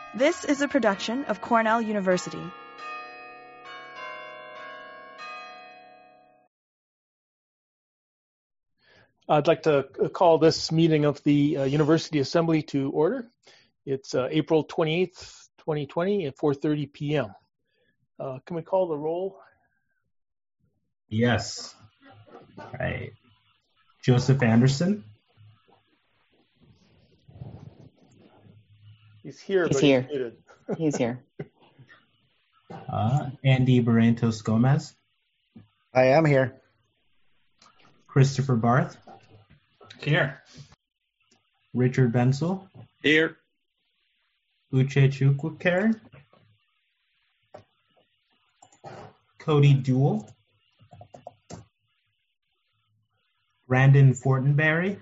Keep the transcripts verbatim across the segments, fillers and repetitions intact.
This is a production of Cornell University. I'd like to call this meeting of the uh, University Assembly to order. It's uh, April twenty-eighth, twenty twenty at four thirty p m Uh, can we call the roll? Yes. All right. Joseph Anderson. He's here, he's but here. he's muted. He's here. Uh, Andy Barrantos Gomez. I am here. Christopher Barth. Here. Richard Bensel. Here. Uche Chukwukere. Cody Duell. Brandon Fortenberry.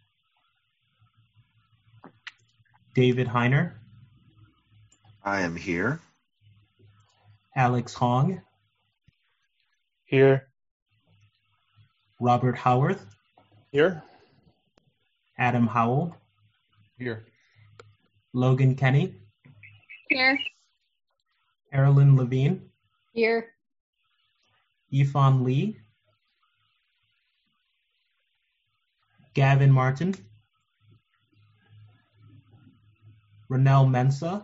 David Heiner. I am here. Alex Hong. Here. Robert Howarth. Here. Adam Howell. Here. Logan Kenny. Here. Carolyn Levine. Here. Yifan Lee. Gavin Martin. Ronell Mensa.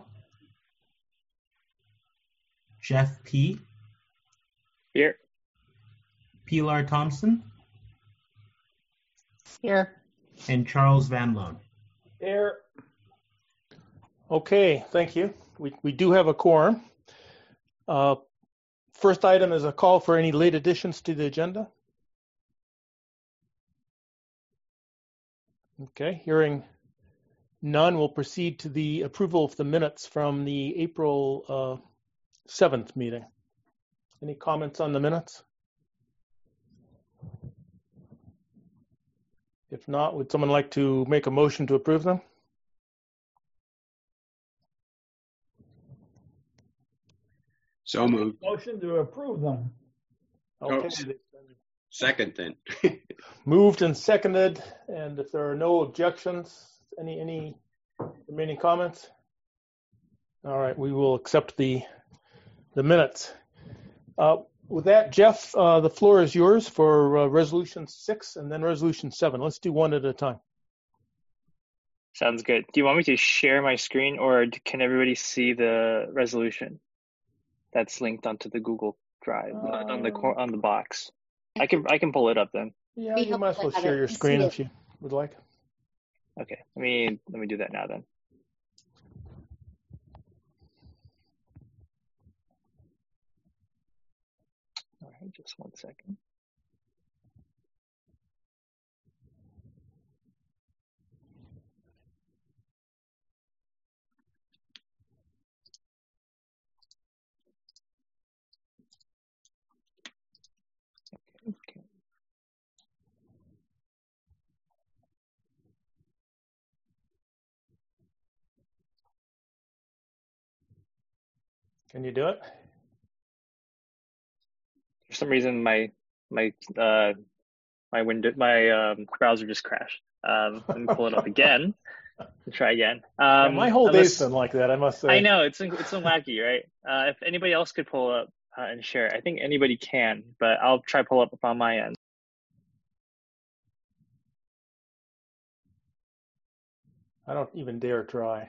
Jeff P. Here. Pilar Thompson. Here. And Charles Van Loan. Here. Okay, thank you. We, we do have a quorum. Uh, first item is a call for any late additions to the agenda. Okay, hearing none, we'll proceed to the approval of the minutes from the April uh, seventh meeting. Any comments on the minutes? If not, would someone like to make a motion to approve them? So moved. Motion to approve them. Okay. Oh, second then. Moved and seconded, and if there are no objections, any any remaining comments? All right, we will accept the the minutes. Uh, with that, Jeff, uh, the floor is yours for uh, resolution six and then resolution seven. Let's do one at a time. Sounds good. Do you want me to share my screen, or can everybody see the resolution that's linked onto the Google Drive uh, on the on the box? I can I can pull it up then. Yeah, you might as well share your screen if you would like. Okay, let me let me do that now then. All right, just one second. Okay. Can you do it? For some reason, my my uh my window my um, browser just crashed. Um, let me pull it up again and try again. Um, yeah, my whole unless, day's been like that, I must say. I know it's it's so wacky, right? Uh, if anybody else could pull up uh, and share, I think anybody can, but I'll try pull up on my end. I don't even dare try.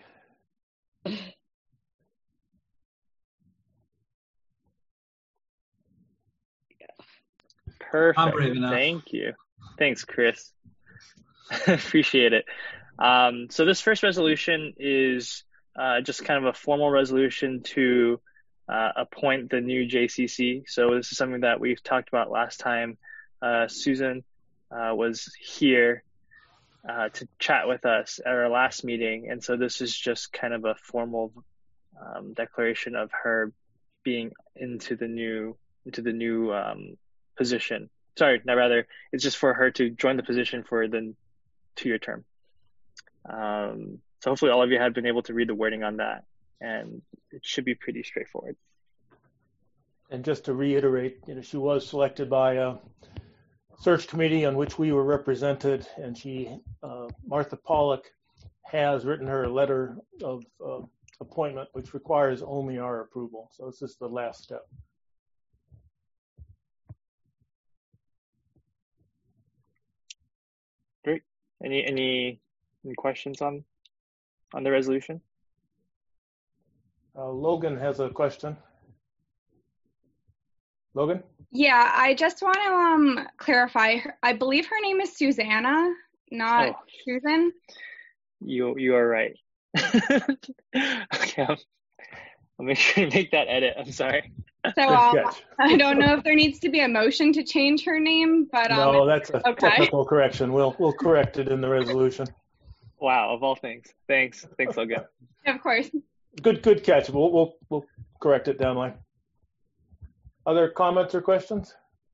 Perfect. I'm brave enough. Thank you. Thanks, Chris. Appreciate it. Um, so this first resolution is uh, just kind of a formal resolution to uh, appoint the new J C C. So this is something that we've talked about last time. Uh, Susan uh, was here uh, to chat with us at our last meeting. And so this is just kind of a formal um, declaration of her being into the new, into the new um, position. Sorry, not rather, it's just for her to join the position for the two-year term. Um, so hopefully all of you have been able to read the wording on that, and it should be pretty straightforward. And just to reiterate, you know, she was selected by a search committee on which we were represented, and she, uh, Martha Pollock, has written her a letter of uh, appointment, which requires only our approval. So this is the last step. Great. Any any, any questions on on the resolution? Uh, Logan has a question. Logan? Yeah, I just want to um clarify. I believe her name is Susanna, not Oh. Susan. You you are right. Okay, I'll, I'll make sure to make that edit. I'm sorry. So Good um, catch. I don't know if there needs to be a motion to change her name, but um, No, that's a okay. technical correction. We'll we'll correct it in the resolution. Wow, of all things. Thanks. Thanks, Logan. Of course. Good good catch. We'll we'll we'll correct it down the line. Other comments or questions?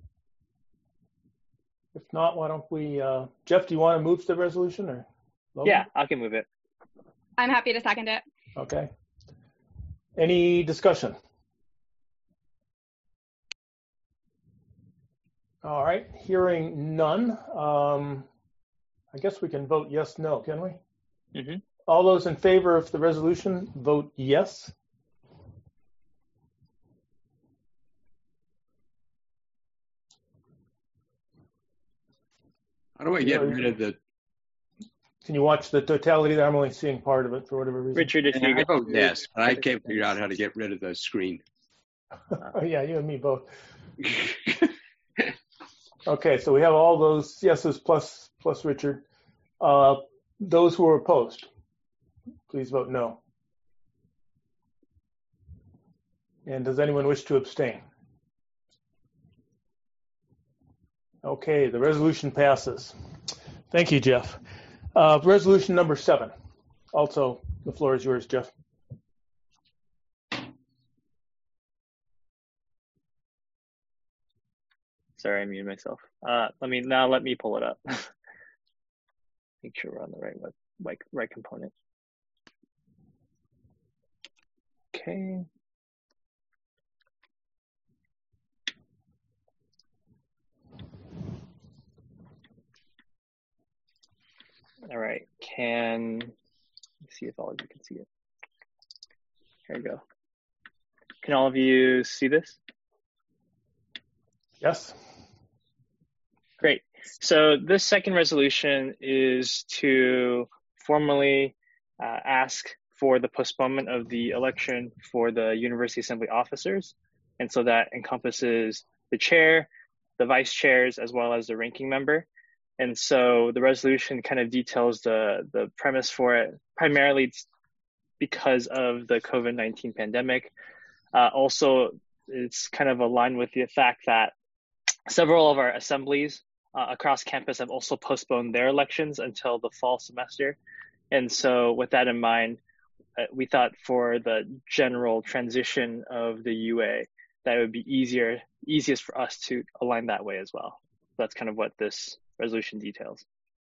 If not, why don't we, uh, Jeff, do you want to move the resolution or? Logan? Yeah, I can move it. I'm happy to second it. Okay. Any discussion? All right, hearing none. Um, I guess we can vote yes, no, can we? Mm-hmm. All those in favor of the resolution, vote yes. How do I get rid of the? Can you watch the totality there? I'm only seeing part of it for whatever reason. Richard, if you I vote yes, but I can't figure out how to get rid of the screen. Oh, yeah, you and me both. Okay, so we have all those yeses plus plus Richard. Uh, those who are opposed, please vote no. And does anyone wish to abstain? Okay, the resolution passes. Thank you, Jeff. Uh, resolution number seven. Also, the floor is yours, Jeff. Sorry, I muted myself. Uh, let me now. Let me pull it up. Make sure we're on the right web, right, right component. Okay. All right. Can let's see if all of you can see it. Here we go. Can all of you see this? Yes. Great. So this second resolution is to formally uh, ask for the postponement of the election for the University Assembly officers. And so that encompasses the chair, the vice chairs, as well as the ranking member. And so the resolution kind of details the, the premise for it. Primarily it's because of the COVID nineteen pandemic. Uh, also, it's kind of aligned with the fact that several of our assemblies uh, across campus have also postponed their elections until the fall semester. And so with that in mind, uh, we thought for the general transition of the U A, that it would be easier, easiest for us to align that way as well. That's kind of what this resolution details.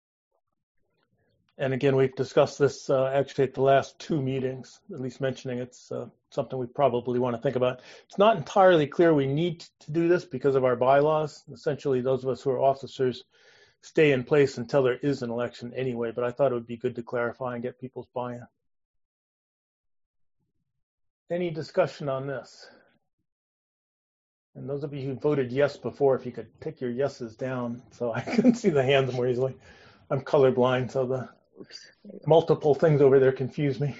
And again, we've discussed this uh, actually at the last two meetings, at least mentioning it's uh, something we probably want to think about. It's not entirely clear we need to do this because of our bylaws. Essentially, those of us who are officers stay in place until there is an election anyway, but I thought it would be good to clarify and get people's buy-in. Any discussion on this? And those of you who voted yes before, if you could take your yeses down so I can see the hands more easily. I'm colorblind, so the Oops. multiple things over there confuse me.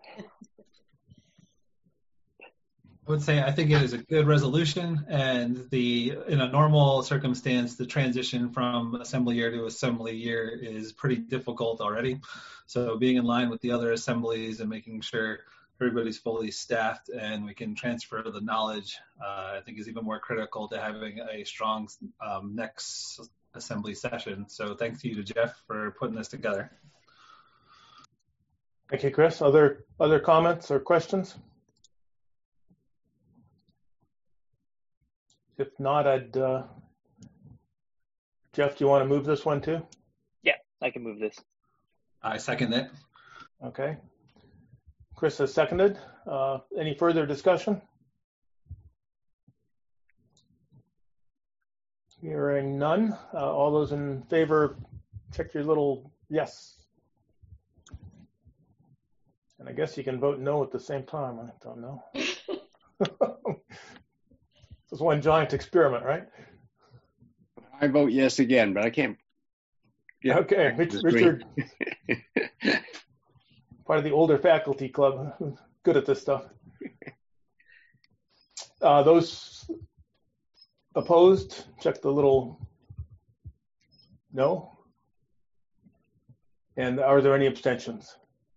I would say I think it is a good resolution, and the in a normal circumstance, the transition from assembly year to assembly year is pretty difficult already. So being in line with the other assemblies and making sure everybody's fully staffed and we can transfer the knowledge, uh, I think is even more critical to having a strong um, next assembly session. So thanks to you to Jeff for putting this together. Thank you, Chris. Other other comments or questions? If not, I'd, uh, Jeff, do you want to move this one too? Yeah, I can move this. I second it. Okay. Chris has seconded. Uh, any further discussion? Hearing none. Uh, all those in favor, check your little yes. And I guess you can vote no at the same time. I don't know. This is one giant experiment, right? I vote yes again, but I can't. get Okay, back to Rich, the screen. Richard, part of the older faculty club, good at this stuff. Uh, those opposed, check the little no. And are there any abstentions?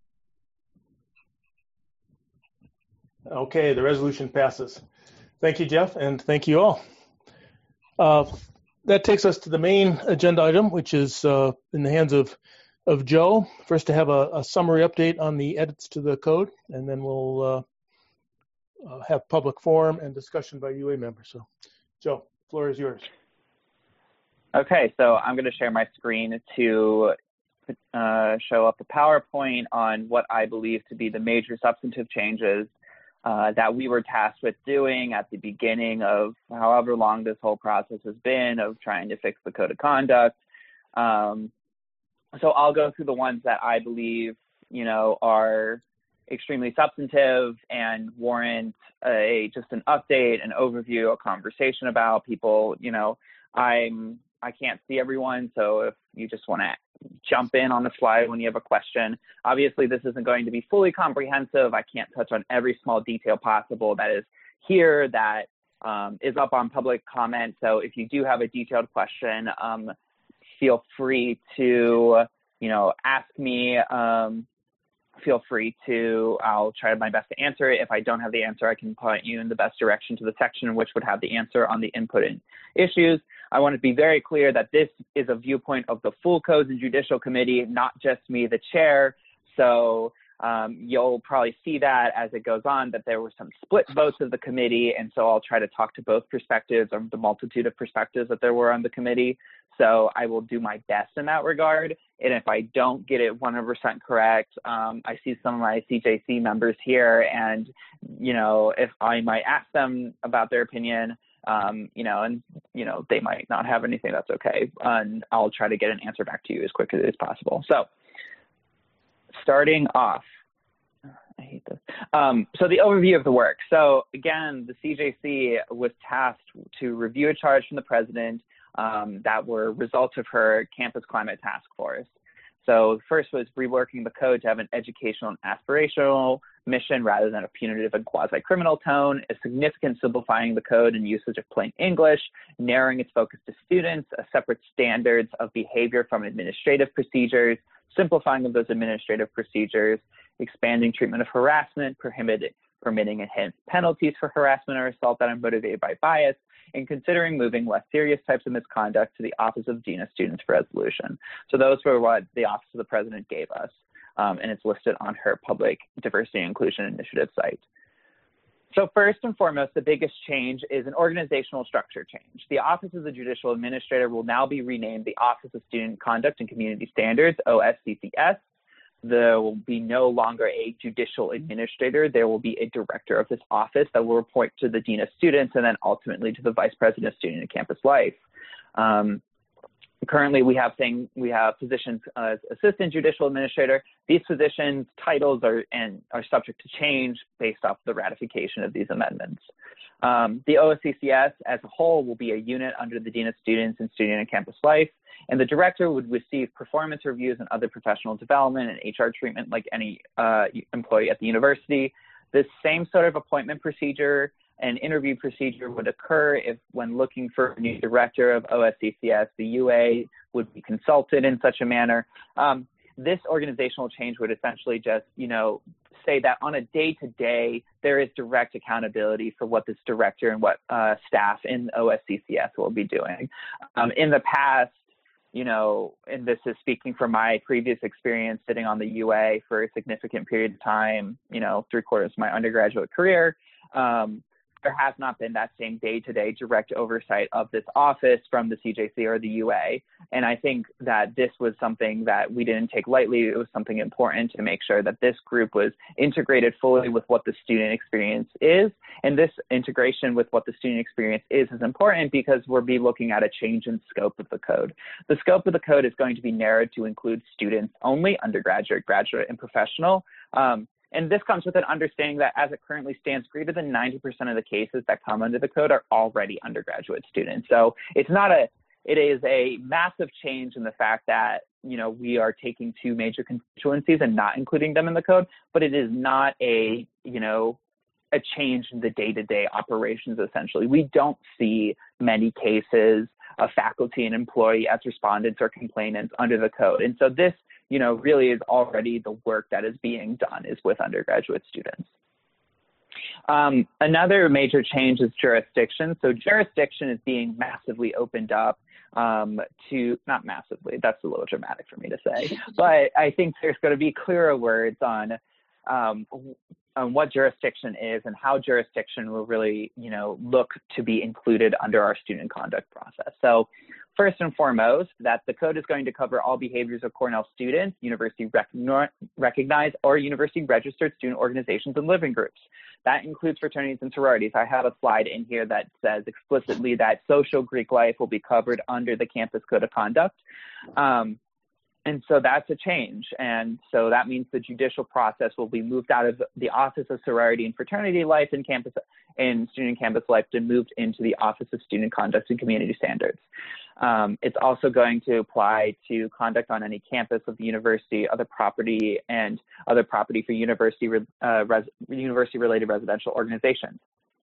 Okay, the resolution passes. Thank you, Jeff, and thank you all. Uh, that takes us to the main agenda item, which is uh, in the hands of, of Joe. First, to have a, a summary update on the edits to the code, and then we'll uh, uh, have public forum and discussion by U A members. So, Joe, the floor is yours. Okay, so I'm going to share my screen to uh, show up the PowerPoint on what I believe to be the major substantive changes Uh, that we were tasked with doing at the beginning of however long this whole process has been of trying to fix the code of conduct. Um, so I'll go through the ones that I believe, you know, are extremely substantive and warrant a just an update, an overview, a conversation about people. You know, I'm I can't see everyone, so if you just want to jump in on the slide when you have a question. Obviously, this isn't going to be fully comprehensive. I can't touch on every small detail possible that is here that um, is up on public comment. So if you do have a detailed question, um, feel free to, you know, ask me. Um, feel free to, I'll try my best to answer it. If I don't have the answer, I can point you in the best direction to the section which would have the answer on the input and issues. I want to be very clear that this is a viewpoint of the full Codes and Judicial Committee, not just me, the chair. So um, you'll probably see that as it goes on, that there were some split votes of the committee. And so I'll try to talk to both perspectives of the multitude of perspectives that there were on the committee. So I will do my best in that regard. And if I don't get it one hundred percent correct, um, I see some of my C J C members here, and, you know, if I might ask them about their opinion, um, you know, and, you know, they might not have anything, that's okay. And I'll try to get an answer back to you as quickly as possible. So starting off, I hate this. Um, so the overview of the work. So again, the C J C was tasked to review a charge from the president um, that were results of her campus climate task force. So first was reworking the code to have an educational and aspirational mission rather than a punitive and quasi-criminal tone, a significant simplifying the code and usage of plain English, narrowing its focus to students, a separate standards of behavior from administrative procedures, simplifying of those administrative procedures, expanding treatment of harassment, prohibiting, permitting enhanced penalties for harassment or assault that are motivated by bias, and considering moving less serious types of misconduct to the Office of Dean of Students for resolution. So those were what the Office of the President gave us, um, and it's listed on her Public Diversity and Inclusion Initiative site. So first and foremost, the biggest change is an organizational structure change. The Office of the Judicial Administrator will now be renamed the Office of Student Conduct and Community Standards, O S C C S. There will be no longer a judicial administrator. There will be a director of this office that will report to the Dean of Students and then ultimately to the Vice President of Student and Campus Life. Um, currently, we have thing, we have positions as Assistant Judicial Administrator. These positions, titles are, and are subject to change based off the ratification of these amendments. Um, the O S C C S as a whole will be a unit under the Dean of Students and Student and Campus Life, and the director would receive performance reviews and other professional development and H R treatment like any uh, employee at the university. This same sort of appointment procedure and interview procedure would occur if, when looking for a new director of O S C C S, the U A would be consulted in such a manner. Um, this organizational change would essentially just, you know, say that on a day-to-day, there is direct accountability for what this director and what uh, staff in O S C C S will be doing. Um, in the past, you know, and this is speaking from my previous experience sitting on the U A for a significant period of time, you know, three quarters of my undergraduate career, um, there has not been that same day-to-day direct oversight of this office from the C J C or the U A. And I think that this was something that we didn't take lightly. It was something important to make sure that this group was integrated fully with what the student experience is. And this integration with what the student experience is is important because we'll be looking at a change in scope of the code. The scope of the code is going to be narrowed to include students only, undergraduate, graduate, and professional. Um, and this comes with an understanding that as it currently stands, greater than ninety percent of the cases that come under the code are already undergraduate students. So it's not a, it is a massive change in the fact that, you know, we are taking two major constituencies and not including them in the code, but it is not a, you know, a change in the day-to-day operations, essentially. We don't see many cases of faculty and employee as respondents or complainants under the code. And so this, you know, really is already the work that is being done is with undergraduate students. Um, another major change is jurisdiction. So jurisdiction is being massively opened up um, to, not massively, that's a little dramatic for me to say, but I think there's going to be clearer words on um, on what jurisdiction is and how jurisdiction will really, you know, look to be included under our student conduct process. So first and foremost, that the code is going to cover all behaviors of Cornell students, university recognized or university registered student organizations and living groups. That includes fraternities and sororities. I have a slide in here that says explicitly that social Greek life will be covered under the campus code of conduct. Um, And so that's a change. And so that means the judicial process will be moved out of the Office of Sorority and Fraternity Life in campus in student campus life and moved into the Office of Student Conduct and Community Standards. Um, it's also going to apply to conduct on any campus of the university, other property, and other property for university uh, res university-related residential organizations.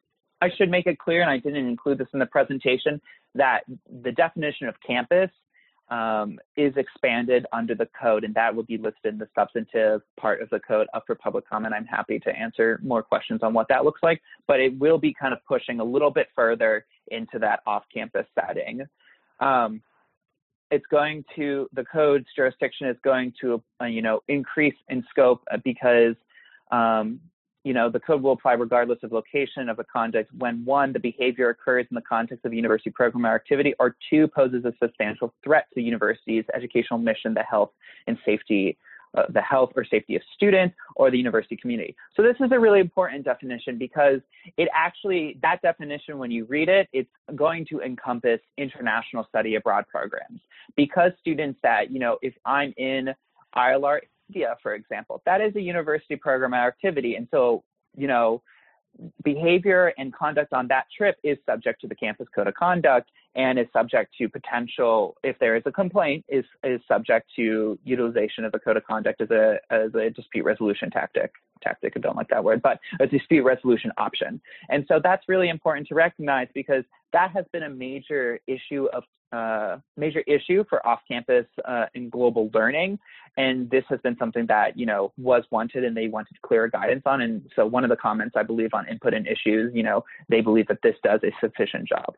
I should make it clear, and I didn't include this in the presentation, that the definition of campus Um, is expanded under the code, and that will be listed in the substantive part of the code up for public comment. I'm happy to answer more questions on what that looks like, but it will be kind of pushing a little bit further into that off-campus setting. Um, it's going to, the code's jurisdiction is going to, uh, you know, increase in scope because um, you know, the code will apply regardless of location of a conduct when, one, the behavior occurs in the context of a university program or activity, or two, poses a substantial threat to the university's educational mission, the health and safety, uh, the health or safety of students or the university community. So this is a really important definition because it actually, that definition, when you read it, it's going to encompass international study abroad programs. Because students that, you know, if I'm in I L R India, for example, that is a university program or activity. And so, you know, behavior and conduct on that trip is subject to the campus code of conduct and is subject to potential, if there is a complaint, is, is subject to utilization of the code of conduct as a, as a dispute resolution tactic. Tactic, I don't like that word, but a dispute resolution option. And so that's really important to recognize because that has been a major issue of uh, major issue for off-campus uh, and global learning. And this has been something that, you know, was wanted and they wanted clearer guidance on. And so one of the comments, I believe, on input and issues, you know, they believe that this does a sufficient job.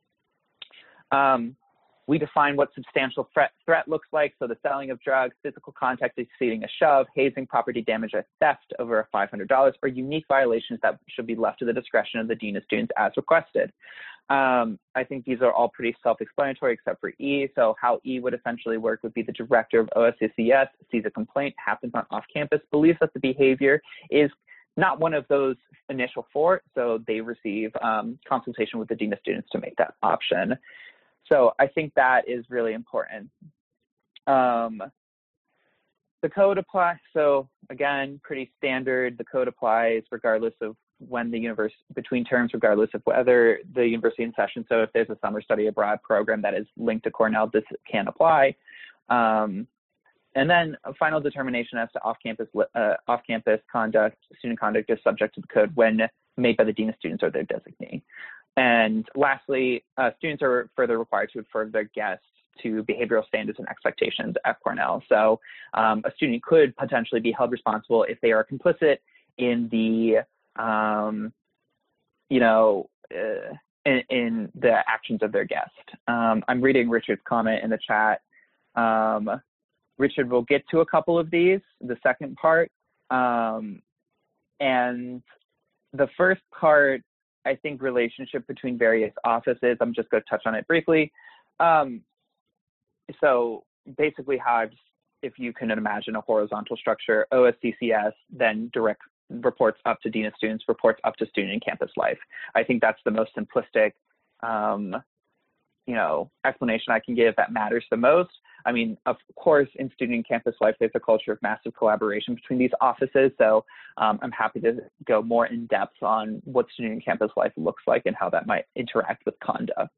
Um, We define what substantial threat, threat looks like. So the selling of drugs, physical contact exceeding a shove, hazing, property damage, or theft over five hundred dollars, or unique violations that should be left to the discretion of the Dean of Students as requested. Um, I think these are all pretty self-explanatory except for E. So how E would essentially work would be the director of O S C C S sees a complaint, happens on off-campus, believes that the behavior is not one of those initial four, so they receive um, consultation with the Dean of Students to make that option. So I think that is really important. Um, the code applies, so again, pretty standard. The code applies regardless of when the university, between terms, regardless of whether the university in session. So if there's a summer study abroad program that is linked to Cornell, this can apply. Um, and then a final determination as to off-campus uh, off-campus conduct, student conduct is subject to the code when made by the Dean of Students or their designee. And lastly, uh, students are further required to refer their guests to behavioral standards and expectations at Cornell. So um, a student could potentially be held responsible if they are complicit in the, um, you know, uh, in, in the actions of their guest. Um, I'm reading Richard's comment in the chat. Um, Richard will get to a couple of these, the second part. Um, and the first part, I think relationship between various offices, I'm just going to touch on it briefly. Um, so basically how I've, if you can imagine a horizontal structure, O S C C S then direct reports up to Dean of Students, reports up to student and campus life. I think that's the most simplistic um, you know, explanation I can give that matters the most. I mean, of course, in student and campus life, there's a culture of massive collaboration between these offices. So um, I'm happy to go more in depth on what student and campus life looks like and how that might interact with conduct.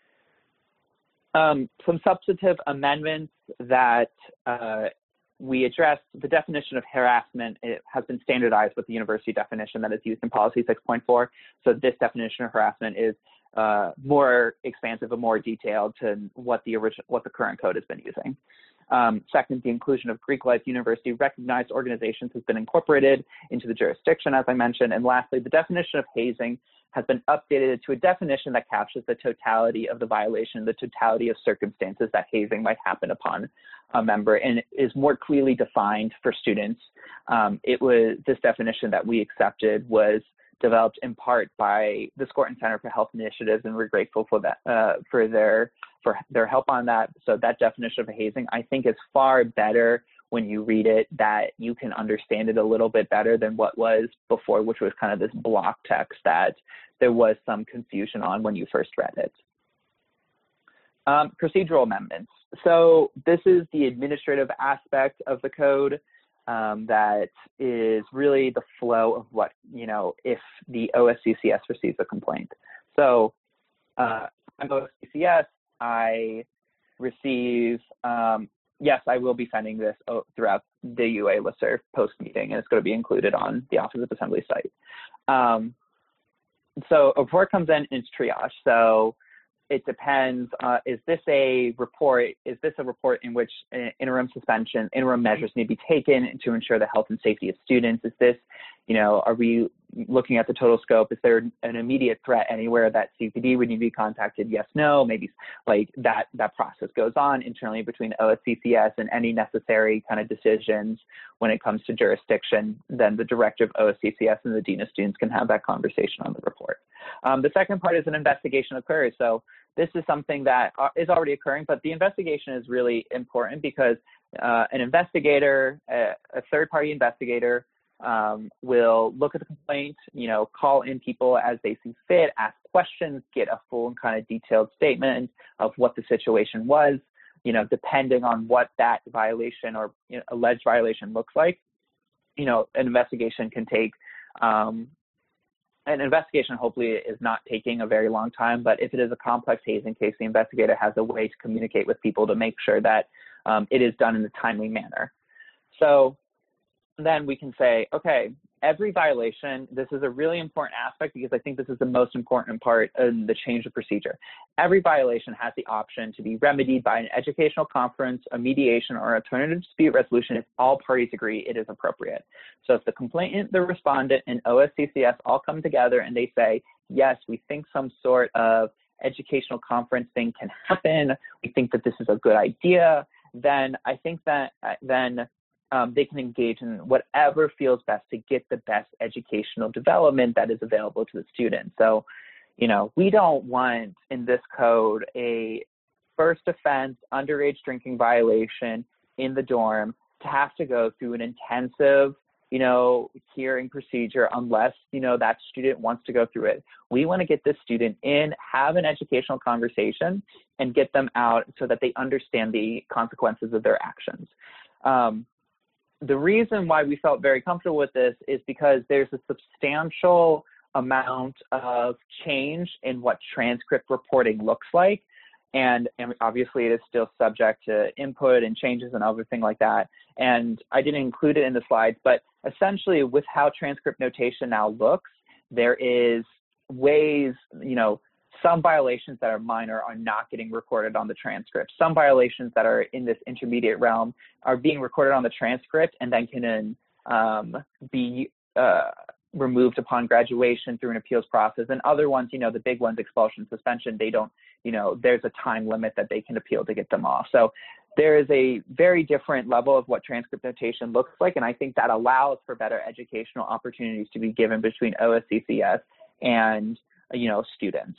Um, some substantive amendments that uh, we addressed. The definition of harassment, it has been standardized with the university definition that is used in policy six point four. So this definition of harassment is uh, more expansive and more detailed to what the original, what the current code has been using. Um, second, the inclusion of Greek Life University recognized organizations has been incorporated into the jurisdiction, as I mentioned. And lastly, the definition of hazing has been updated to a definition that captures the totality of the violation, the totality of circumstances that hazing might happen upon a member, and is more clearly defined for students. Um, it was this definition that we accepted was developed in part by the Skorton Center for Health Initiatives, and we're grateful for that uh, for their for their help on that. So that definition of hazing, I think, is far better when you read it, that you can understand it a little bit better than what was before, which was kind of this block text that there was some confusion on when you first read it. Um, procedural amendments. So this is the administrative aspect of the code um, that is really the flow of what, you know, if the O S C C S receives a complaint. So uh, I'm O S C C S, I receive, um, yes, I will be sending this throughout the U A listserv post-meeting, and it's going to be included on the Office of Assembly site. Um, so a report comes in, and it's triage. So it depends, uh, is this a report, is this a report in which interim suspension, interim measures need to be taken to ensure the health and safety of students? Is this, you know, are we looking at the total scope? Is there an immediate threat anywhere that C P D would need to be contacted? Yes, no, maybe like that, that process goes on internally between O S C C S and any necessary kind of decisions when it comes to jurisdiction. Then the director of O S C C S and the dean of students can have that conversation on the report. Um, the second part is an investigation occurs. So this is something that is already occurring, but the investigation is really important because uh, an investigator, a, a third-party investigator, um, will look at the complaint, you know, call in people as they see fit, ask questions, get a full and kind of detailed statement of what the situation was, you know, depending on what that violation or, you know, alleged violation looks like. You know, an investigation can take, um, an investigation hopefully is not taking a very long time, but if it is a complex hazing case, the investigator has a way to communicate with people to make sure that um, it is done in a timely manner. So then we can say, okay, every violation, this is a really important aspect because I think this is the most important part in the change of procedure. Every violation has the option to be remedied by an educational conference, a mediation, or alternative dispute resolution if all parties agree it is appropriate. So if the complainant, the respondent, and O S C C S all come together and they say, yes, we think some sort of educational conference thing can happen, we think that this is a good idea, then I think that then Um, they can engage in whatever feels best to get the best educational development that is available to the student. So, you know, we don't want in this code a first offense underage drinking violation in the dorm to have to go through an intensive, you know, hearing procedure unless, you know, that student wants to go through it. We want to get this student in, have an educational conversation, and get them out so that they understand the consequences of their actions. Um, The reason why we felt very comfortable with this is because there's a substantial amount of change in what transcript reporting looks like. And, and obviously it is still subject to input and changes and everything like that. And I didn't include it in the slides, but essentially with how transcript notation now looks, there is ways, you know, some violations that are minor are not getting recorded on the transcript. Some violations that are in this intermediate realm are being recorded on the transcript and then can um, be uh, removed upon graduation through an appeals process. And other ones, you know, the big ones, expulsion, suspension, they don't, you know, there's a time limit that they can appeal to get them off. So there is a very different level of what transcript notation looks like. And I think that allows for better educational opportunities to be given between O S C C S and, you know, students.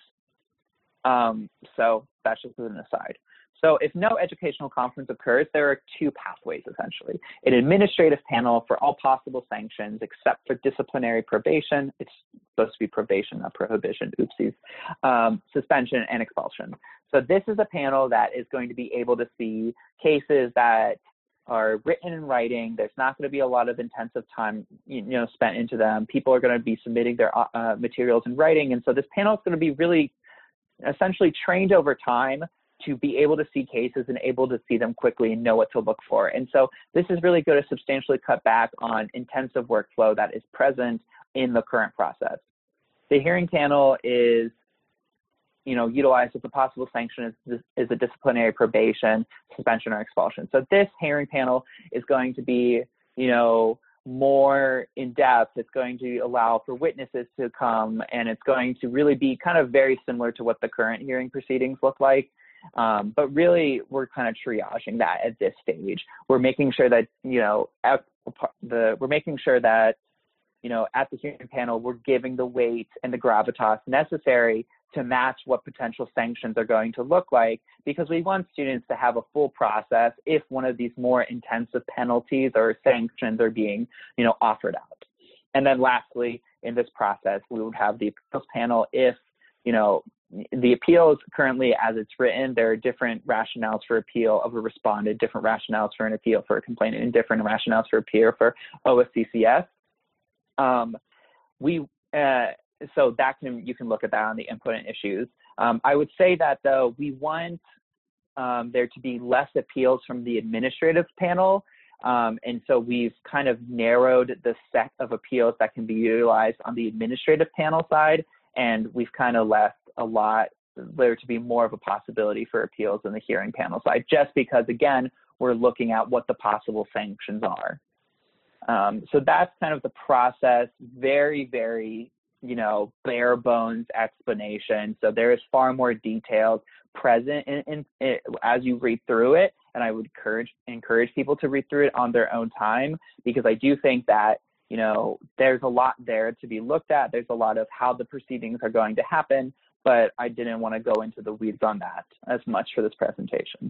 Um, so that's just an aside. So if no educational conference occurs, there are two pathways, essentially. An administrative panel for all possible sanctions, except for disciplinary probation. It's supposed to be probation, not prohibition, oopsies. Um, suspension and expulsion. So this is a panel that is going to be able to see cases that are written in writing. There's not going to be a lot of intensive time, you know, spent into them. People are going to be submitting their uh, materials in writing. And so this panel is going to be really essentially trained over time to be able to see cases and able to see them quickly and know what to look for. And so this is really going to substantially cut back on intensive workflow that is present in the current process. The hearing panel is, you know, utilized as a possible sanction is, is a disciplinary probation, suspension, or expulsion. So this hearing panel is going to be, you know, more in depth. It's going to allow for witnesses to come, and it's going to really be kind of very similar to what the current hearing proceedings look like. Um, but really, we're kind of triaging that at this stage. We're making sure that, you know, at the we're making sure that, you know, at the hearing panel, we're giving the weight and the gravitas necessary to match what potential sanctions are going to look like, because we want students to have a full process if one of these more intensive penalties or sanctions are being, you know, offered out. And then lastly, in this process, we would have the appeals panel if, you know, the appeals currently as it's written, there are different rationales for appeal of a respondent, different rationales for an appeal for a complainant, and different rationales for appeal for O S C C S. Um, we, uh, so that can, you can look at that on the input and issues. Um, I would say that though, we want um, there to be less appeals from the administrative panel. Um, and so we've kind of narrowed the set of appeals that can be utilized on the administrative panel side. And we've kind of left a lot there to be more of a possibility for appeals in the hearing panel side, just because, again, we're looking at what the possible sanctions are. Um, so that's kind of the process, very, very, you know, bare bones explanation. So there is far more details present in, in, in, as you read through it. And I would encourage, encourage people to read through it on their own time, because I do think that, you know, there's a lot there to be looked at. There's a lot of how the proceedings are going to happen, but I didn't want to go into the weeds on that as much for this presentation.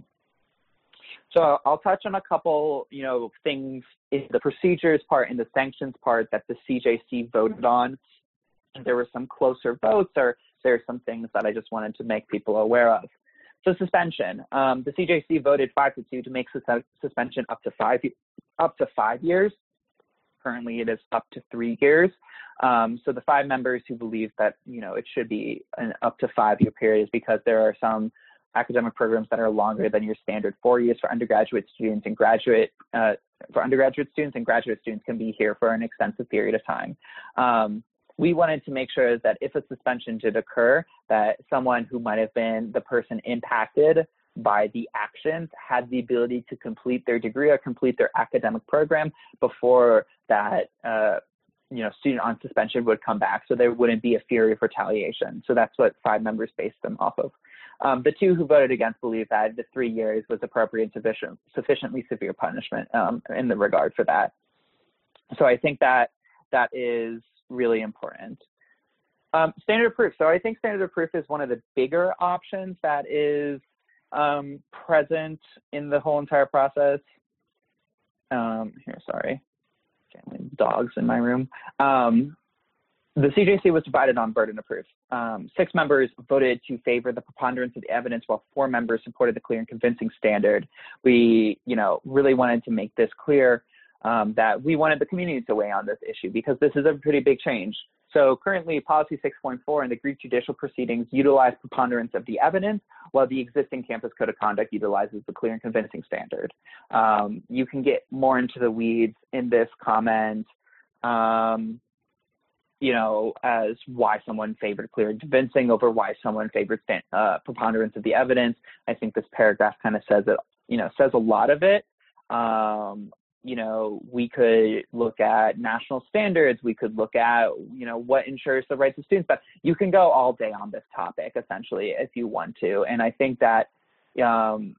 So I'll touch on a couple, you know, things in the procedures part and the sanctions part that the C J C voted on. And there were some closer votes, or there are some things that I just wanted to make people aware of. So suspension, um, the C J C voted five to two to make sus suspension up to five, up to five years. Currently, it is up to three years. Um, so the five members who believe that, you know, it should be an up to five-year period is because there are some academic programs that are longer than your standard four years for undergraduate students, and graduate uh, for undergraduate students and graduate students can be here for an extensive period of time. Um, we wanted to make sure that if a suspension did occur, that someone who might have been the person impacted by the actions had the ability to complete their degree or complete their academic program before that uh, you know, student on suspension would come back, so there wouldn't be a fear of retaliation. So that's what five members based them off of. Um, the two who voted against believe that the three years was appropriate and sufficient, sufficiently severe punishment um, in the regard for that. So I think that that is really important. Um, standard of proof. So I think standard of proof is one of the bigger options that is um, present in the whole entire process. Um, here, sorry. Family dogs in my room. Um, the C J C was divided on burden of proof. Um, six members voted to favor the preponderance of the evidence, while four members supported the clear and convincing standard. We, you know, really wanted to make this clear um, that we wanted the community to weigh on this issue, because this is a pretty big change. So currently, policy six point four in the Greek judicial proceedings utilize preponderance of the evidence, while the existing campus code of conduct utilizes the clear and convincing standard. Um, you can get more into the weeds in this comment, um, you know, as why someone favored clear and convincing over why someone favored uh, preponderance of the evidence. I think this paragraph kind of says it, you know, says a lot of it. Um, you know, we could look at national standards. We could look at, you know, what ensures the rights of students. But you can go all day on this topic, essentially, if you want to. And I think that um,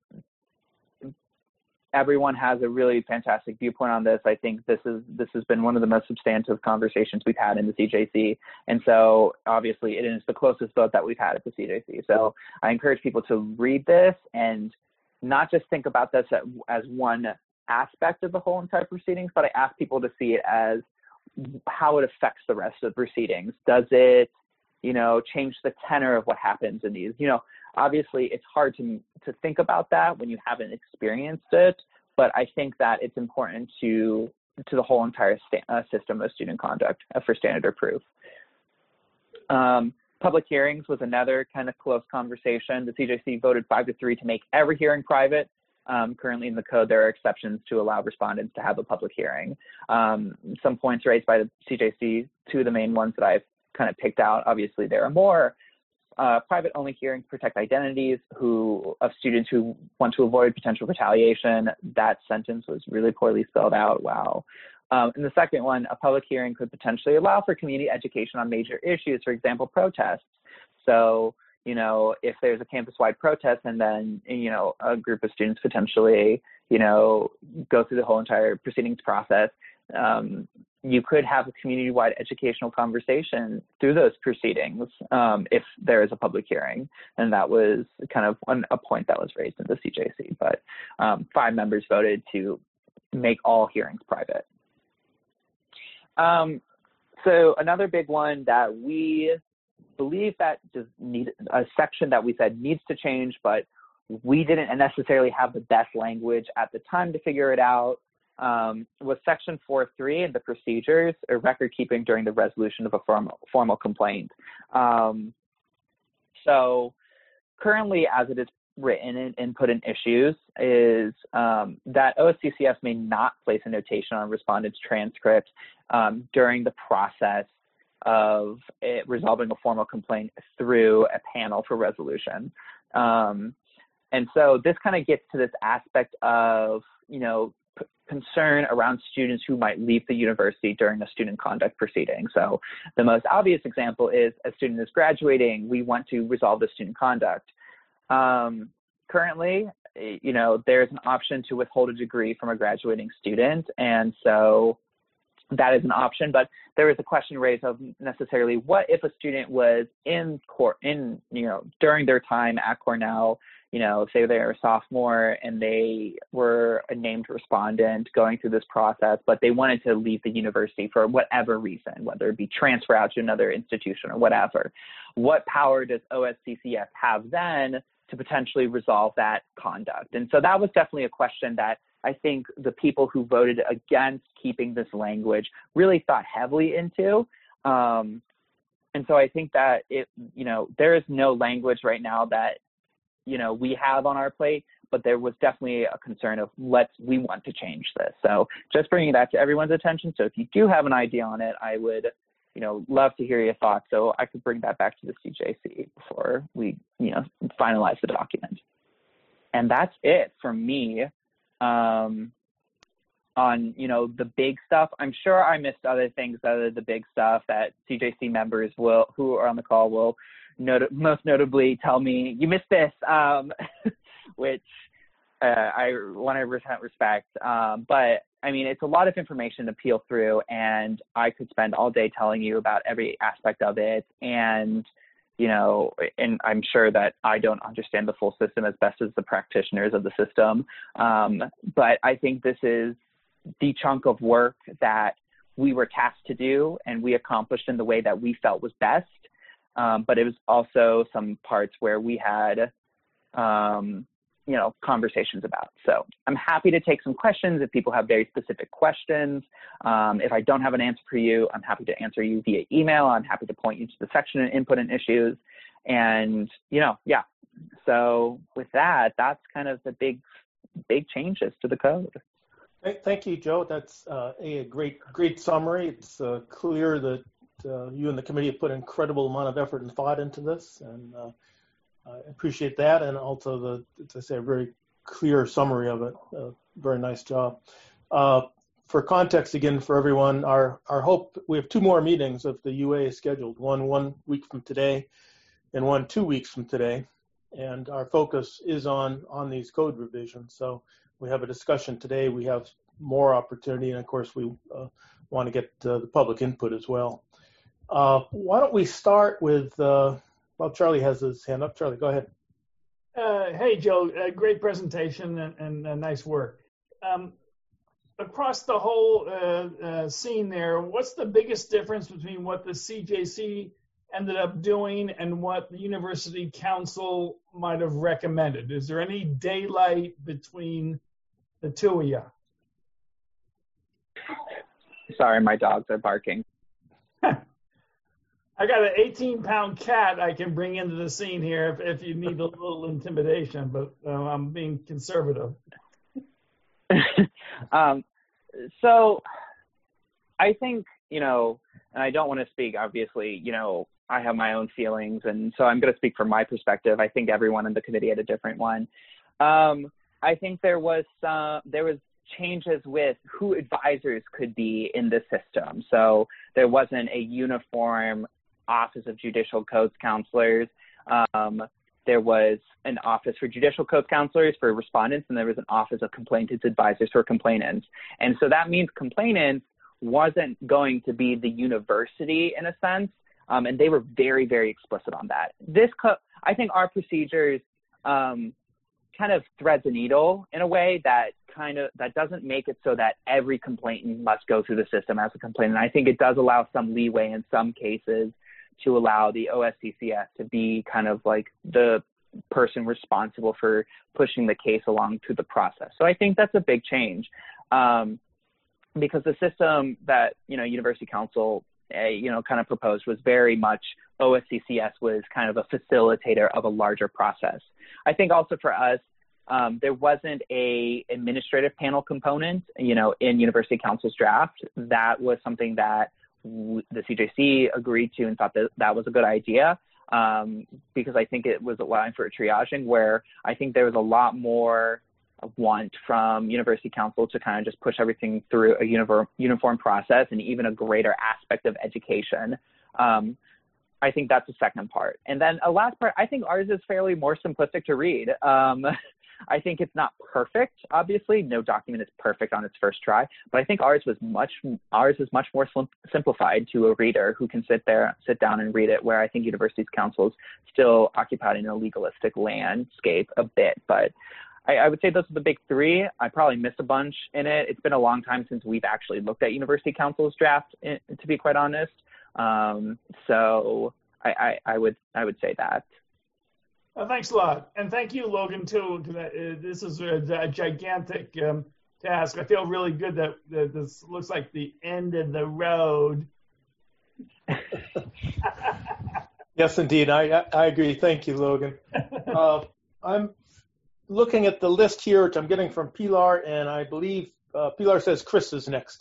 everyone has a really fantastic viewpoint on this. I think this is this has been one of the most substantive conversations we've had in the C J C. And so, obviously, it is the closest vote that we've had at the C J C. So I encourage people to read this and not just think about this as one aspect of the whole entire proceedings, but I ask people to see it as how it affects the rest of the proceedings. Does it you know, change the tenor of what happens in these. You know, obviously it's hard to to think about that when you haven't experienced it, but I think that it's important to to the whole entire sta- uh, system of student conduct uh, for standard or proof. Um, public hearings was another kind of close conversation. The C J C voted five to three to make every hearing private. Um, currently in the code, there are exceptions to allow respondents to have a public hearing. Um, some points raised by the C J C, two of the main ones that I've kind of picked out, obviously there are more. Uh, private only hearings protect identities who of students who want to avoid potential retaliation. That sentence was really poorly spelled out. Wow. Um, and the second one, a public hearing could potentially allow for community education on major issues, for example, protests. So, you know, if there's a campus-wide protest and then, you know, a group of students potentially, you know, go through the whole entire proceedings process, um, you could have a community-wide educational conversation through those proceedings um, if there is a public hearing. And that was kind of one, a point that was raised in the C J C. But um, five members voted to make all hearings private. Um, so another big one that we believe that just need a section that we said needs to change, but we didn't necessarily have the best language at the time to figure it out, um, was section four point three and the procedures or record keeping during the resolution of a formal, formal complaint. Um, so currently, as it is written in input and issues, is um, that O S C C S may not place a notation on respondent's transcript um, during the process of it resolving a formal complaint through a panel for resolution. Um, and so this kind of gets to this aspect of, you know, p- concern around students who might leave the university during a student conduct proceeding. So the most obvious example is a student is graduating, we want to resolve the student conduct. Um, currently, you know, there's an option to withhold a degree from a graduating student. And so that is an option, but there is a question raised of necessarily what if a student was in court, in, you know, during their time at Cornell, you know, say they're a sophomore and they were a named respondent going through this process, but they wanted to leave the university for whatever reason, whether it be transfer out to another institution or whatever. What power does O S C C S have then to potentially resolve that conduct? And so that was definitely a question that I think the people who voted against keeping this language really thought heavily into. Um, and so I think that it, you know, there is no language right now that, you know, we have on our plate, but there was definitely a concern of let's, we want to change this. So just bringing that to everyone's attention. So if you do have an idea on it, I would, you know, love to hear your thoughts. So I could bring that back to the C J C before we, you know, finalize the document. And that's it for me. Um, on, you know, the big stuff. I'm sure I missed other things other than the big stuff that C J C members will, who are on the call will not- most notably tell me, you missed this, um, which uh, I one hundred percent respect. Um, but I mean, it's a lot of information to peel through, and I could spend all day telling you about every aspect of it. And you know, and I'm sure that I don't understand the full system as best as the practitioners of the system. Um, but I think this is the chunk of work that we were tasked to do and we accomplished in the way that we felt was best. Um, but it was also some parts where we had, um, you know, conversations about. So I'm happy to take some questions if people have very specific questions. Um, if I don't have an answer for you, I'm happy to answer you via email. I'm happy to point you to the section and input and issues. And, you know, yeah. So with that, that's kind of the big, big changes to the code. Thank you, Joe. That's uh, a great, great summary. It's uh, clear that uh, you and the committee have put an incredible amount of effort and thought into this, and uh, I appreciate that. And also the, as I say, a very clear summary of it. Uh, very nice job. Uh, for context, again, for everyone, our our hope, we have two more meetings of the U A is scheduled. One one week from today, and one two weeks from today. And our focus is on on these code revisions. So we have a discussion today. We have more opportunity, and of course, we uh, want to get uh, the public input as well. Uh, why don't we start with, uh, well, Charlie has his hand up. Charlie, go ahead. Uh, hey, Joe, uh, great presentation and, and uh, nice work. Um, across the whole uh, uh, scene there, what's the biggest difference between what the C J C ended up doing and what the university council might have recommended? Is there any daylight between the two of you? Sorry, my dogs are barking. I got an eighteen pound cat I can bring into the scene here if, if you need a little intimidation, but uh, I'm being conservative. um, so I think, you know, and I don't want to speak, obviously, you know, I have my own feelings, and so I'm going to speak from my perspective. I think everyone in the committee had a different one. Um, I think there was some, there was changes with who advisors could be in the system. So there wasn't a uniform Office of Judicial Codes Counselors. Um, there was an Office for Judicial Codes Counselors for respondents, and there was an Office of Complainants Advisors for complainants. And so that means complainants wasn't going to be the university in a sense, um, and they were very, very explicit on that. This, co- I think our procedures um, kind of threads a needle in a way that kind of, that doesn't make it so that every complainant must go through the system as a complainant. I think it does allow some leeway in some cases to allow the O S C C S to be kind of like the person responsible for pushing the case along through the process. So I think that's a big change, um, because the system that, you know, University Council, uh, you know, kind of proposed was very much O S C C S was kind of a facilitator of a larger process. I think also for us, um, there wasn't a administrative panel component, you know, in University Council's draft. That was something that the C J C agreed to and thought that that was a good idea, um, because I think it was allowing for a triaging where I think there was a lot more want from University Council to kind of just push everything through a uniform, uniform process and even a greater aspect of education. Um, I think that's the second part. And then a last part, I think ours is fairly more simplistic to read. Um, I think it's not perfect, obviously. No document is perfect on its first try, but I think ours was much, ours is much more sim- simplified to a reader who can sit there, sit down and read it, where I think University Council is still occupied in a legalistic landscape a bit. But I, I would say those are the big three. I probably missed a bunch in it. It's been a long time since we've actually looked at University Council's draft, to be quite honest. Um, so I, I, I would, I would say that. Uh, thanks a lot. And thank you, Logan, too. Uh, this is a, a gigantic um, task. I feel really good that, that this looks like the end of the road. Yes, indeed. I, I agree. Thank you, Logan. Uh, I'm looking at the list here, which I'm getting from Pilar, and I believe uh, Pilar says Chris is next.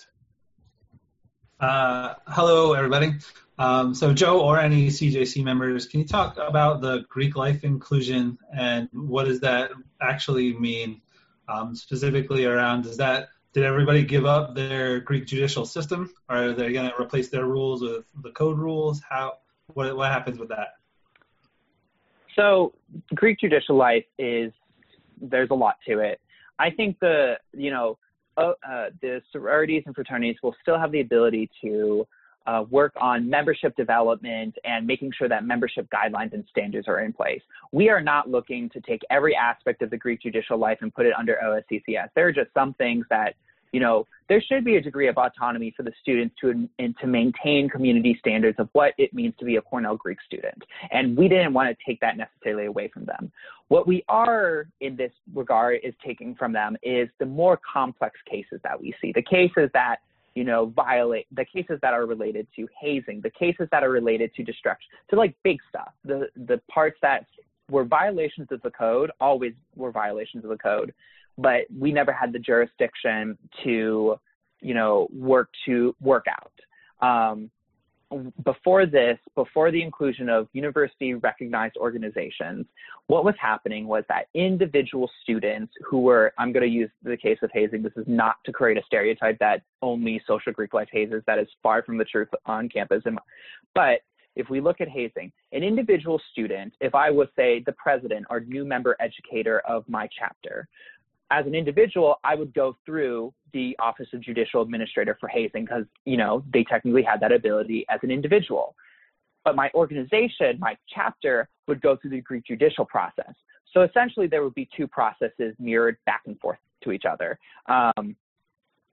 Uh, hello, everybody. Um, so Joe or any C J C members, can you talk about the Greek life inclusion and what does that actually mean? Um, specifically around, does that, did everybody give up their Greek judicial system? Or are they going to replace their rules with the code rules? How, what, what happens with that? So Greek judicial life is, there's a lot to it. I think the, you know, uh, uh, the sororities and fraternities will still have the ability to Uh, work on membership development and making sure that membership guidelines and standards are in place. We are not looking to take every aspect of the Greek judicial life and put it under O S C C S. There are just some things that, you know, there should be a degree of autonomy for the students to and to maintain community standards of what it means to be a Cornell Greek student. And we didn't want to take that necessarily away from them. What we are in this regard is taking from them is the more complex cases that we see, the cases that you know, violate, the cases that are related to hazing, the cases that are related to destruction, to like big stuff. The the parts that were violations of the code always were violations of the code, but we never had the jurisdiction to, you know, work to work out. Um, before this, before the inclusion of university recognized organizations, what was happening was that individual students who were, I'm going to use the case of hazing. This is not to create a stereotype that only social Greek life hazes. That is far from the truth on campus. But if we look at hazing, an individual student, if I was, say, the president or new member educator of my chapter, as an individual, I would go through the Office of Judicial Administrator for hazing because, you know, they technically had that ability as an individual. But my organization, my chapter, would go through the Greek judicial process. So essentially, there would be two processes mirrored back and forth to each other. Um,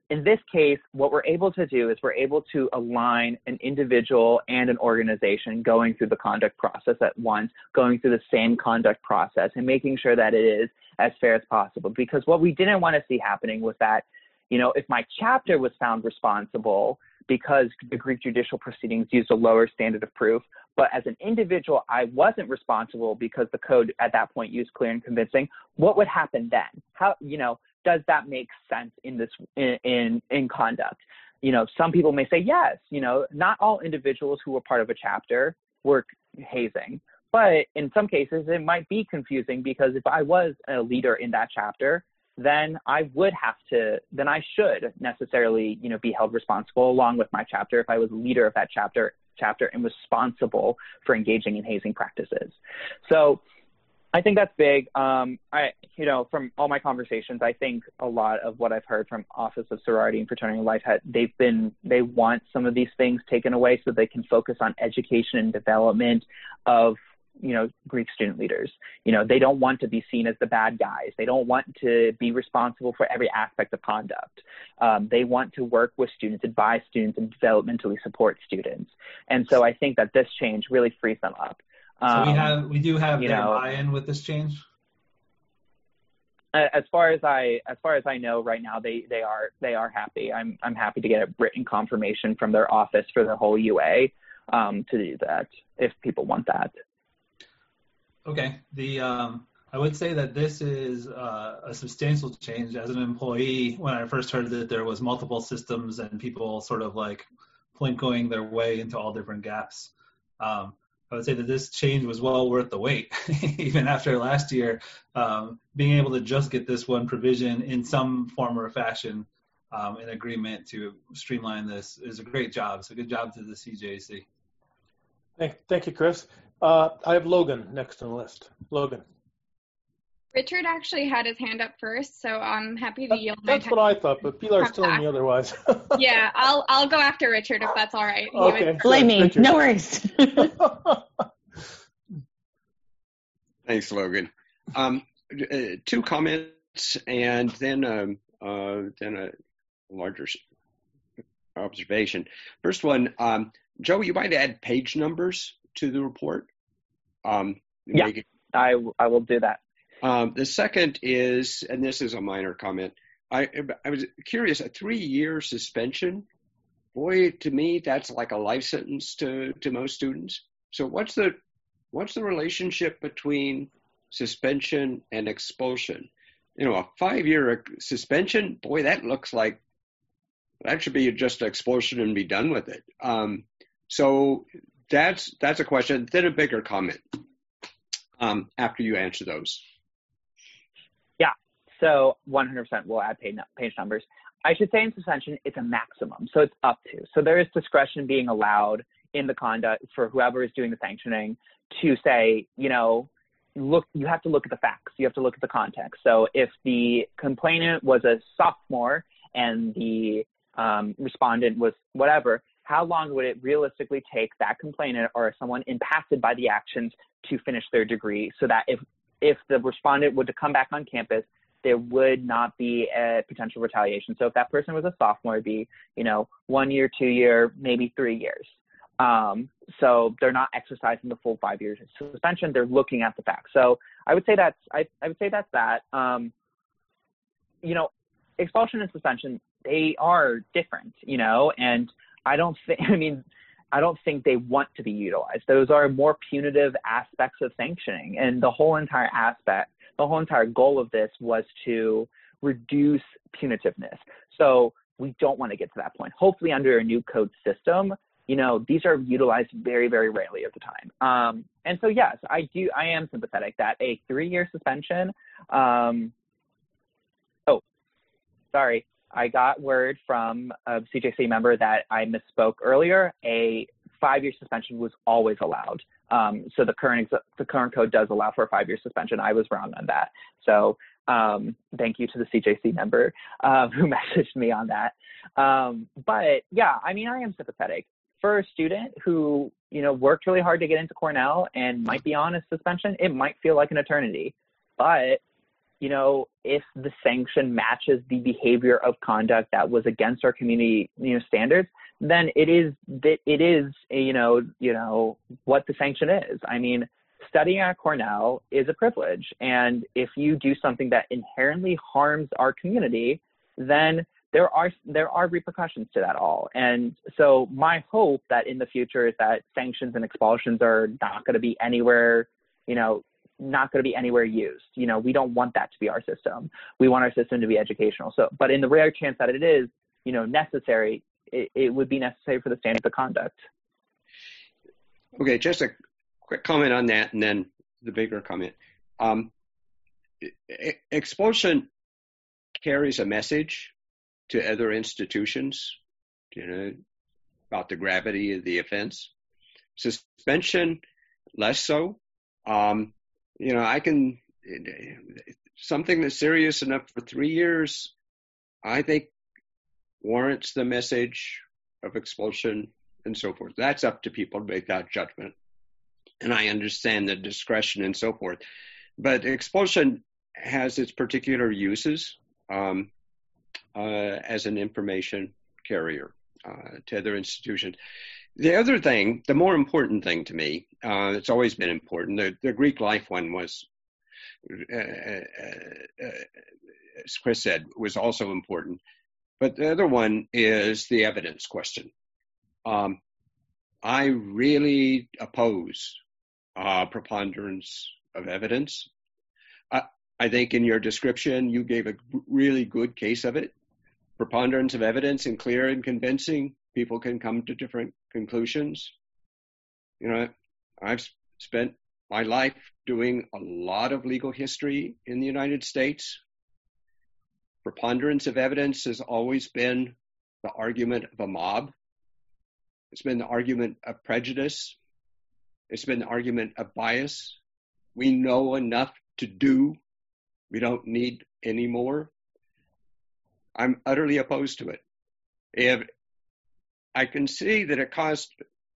in this case, what we're able to do is we're able to align an individual and an organization going through the conduct process at once, going through the same conduct process, and making sure that it is as fair as possible. Because what we didn't want to see happening was that, you know, if my chapter was found responsible because the Greek judicial proceedings used a lower standard of proof, but as an individual, I wasn't responsible because the code at that point used clear and convincing, what would happen then? How, you know, does that make sense in this, in, in, in conduct? You know, some people may say, yes, you know, not all individuals who were part of a chapter were hazing, but in some cases it might be confusing because if I was a leader in that chapter, then I would have to, then I should necessarily, you know, be held responsible along with my chapter if I was a leader of that chapter chapter and responsible for engaging in hazing practices. So I think that's big. Um, I, you know, from all my conversations, I think a lot of what I've heard from Office of Sorority and Fraternity Life, they've been, they want some of these things taken away so they can focus on education and development of, you know, Greek student leaders. You know, they don't want to be seen as the bad guys. They don't want to be responsible for every aspect of conduct. Um, they want to work with students, advise students, and developmentally support students. And so I think that this change really frees them up. So we Um, have, we do have you their know, buy-in with this change. As far as I, as far as I know right now, they, they are, they are happy. I'm, I'm happy to get a written confirmation from their office for the whole U A um, to do that if people want that. Okay. The, um, I would say that this is uh, a substantial change. As an employee, when I first heard that there was multiple systems and people sort of like plinkoing their way into all different gaps, um, I would say that this change was well worth the wait. Even after last year, um, being able to just get this one provision in some form or fashion um, in agreement to streamline this is a great job. So good job to the C J C. Thank, thank you, Chris. Uh, I have Logan next on the list. Logan. Richard actually had his hand up first, so I'm happy to That, yield my that's time. what I thought, but Pilar's telling me otherwise. Yeah, I'll I'll go after Richard if that's all right. He Okay. was- Blame me. Richard. No worries. Thanks, Logan. Um, uh, two comments and then um, uh, then a larger observation. First one, um, Joe, you might add page numbers to the report. Um, Yeah, make it, I, I will do that. um, the second is, and this is a minor comment, I, I was curious, a three-year suspension, boy, to me, that's like a life sentence to, to most students. So what's the what's the relationship between suspension and expulsion? You know, a five-year suspension, boy, that looks like that should be just expulsion and be done with it. Um, so that's that's a question. Then a bigger comment um, after you answer those. Yeah, so one hundred percent we'll add page, page numbers. I should say in suspension, it's a maximum, so it's up to. So there is discretion being allowed in the conduct for whoever is doing the sanctioning to say, you know, look, you have to look at the facts. You have to look at the context. So if the complainant was a sophomore and the um, respondent was whatever, how long would it realistically take that complainant or someone impacted by the actions to finish their degree so that if, if the respondent were to come back on campus, there would not be a potential retaliation. So if that person was a sophomore, it'd be, you know, one year, two year, maybe three years. Um, so they're not exercising the full five years of suspension. They're looking at the facts. So I would say that's, I, I would say that's that. Um, you know, expulsion and suspension, they are different, you know, and I don't think, I mean, I don't think they want to be utilized. Those are more punitive aspects of sanctioning, and the whole entire aspect, the whole entire goal of this was to reduce punitiveness. So we don't want to get to that point. Hopefully under a new code system, you know, these are utilized very, very rarely at the time. Um, and so, yes, I do, I am sympathetic that a three-year suspension, um, oh, sorry, I got word from a C J C member that I misspoke earlier. A five-year suspension was always allowed. Um, so the current the current code does allow for a five-year suspension. I was wrong on that. So um, thank you to the C J C member uh, who messaged me on that. Um, but yeah, I mean, I am sympathetic. For a student who, you know, worked really hard to get into Cornell and might be on a suspension, it might feel like an eternity. But you know, if the sanction matches the behavior of conduct that was against our community, you know, standards, then it is that it is, you know, you know, what the sanction is. I mean, studying at Cornell is a privilege. And if you do something that inherently harms our community, then there are there are repercussions to that all. And so my hope that in the future is that sanctions and expulsions are not going to be anywhere, you know, not going to be anywhere used. You know, we don't want that to be our system. We want our system to be educational. So, but in the rare chance that it is, you know, necessary, it, it would be necessary for the standard of conduct. Okay, just a quick comment on that, and then the bigger comment. Um, expulsion carries a message to other institutions, you know, about the gravity of the offense. Suspension, less so. Um, you know, I can, something that's serious enough for three years, I think warrants the message of expulsion and so forth. That's up to people to make that judgment. And I understand the discretion and so forth. But expulsion has its particular uses um, uh, as an information carrier uh, to other institutions. The other thing, the more important thing to me, uh, it's always been important, the, the Greek life one was, uh, uh, as Chris said, was also important. But the other one is the evidence question. Um, I really oppose uh, preponderance of evidence. I, I think in your description, you gave a really good case of it. Preponderance of evidence and clear and convincing, people can come to different conclusions. You know, I've spent my life doing a lot of legal history in the United States. Preponderance of evidence has always been the argument of a mob. It's been the argument of prejudice. It's been the argument of bias. We know enough to do. We don't need any more. I'm utterly opposed to it. If I can see that it caused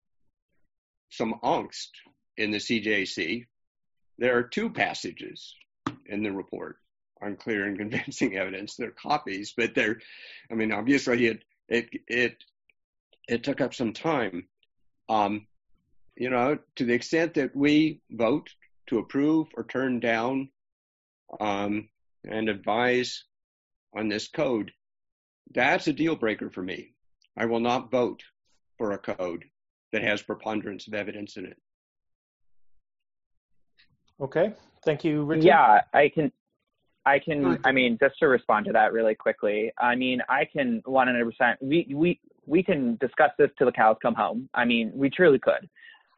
some angst in the C J C. There are two passages in the report on clear and convincing evidence. They're copies, but they're, I mean, obviously it it it it took up some time. Um, you know, to the extent that we vote to approve or turn down um, and advise on this code, that's a deal breaker for me. I will not vote for a code that has preponderance of evidence in it. Okay, thank you, Richard. Yeah, I can, I can, I mean, just to respond to that really quickly, I mean, I can one hundred percent, we, we, we can discuss this till the cows come home. I mean, we truly could.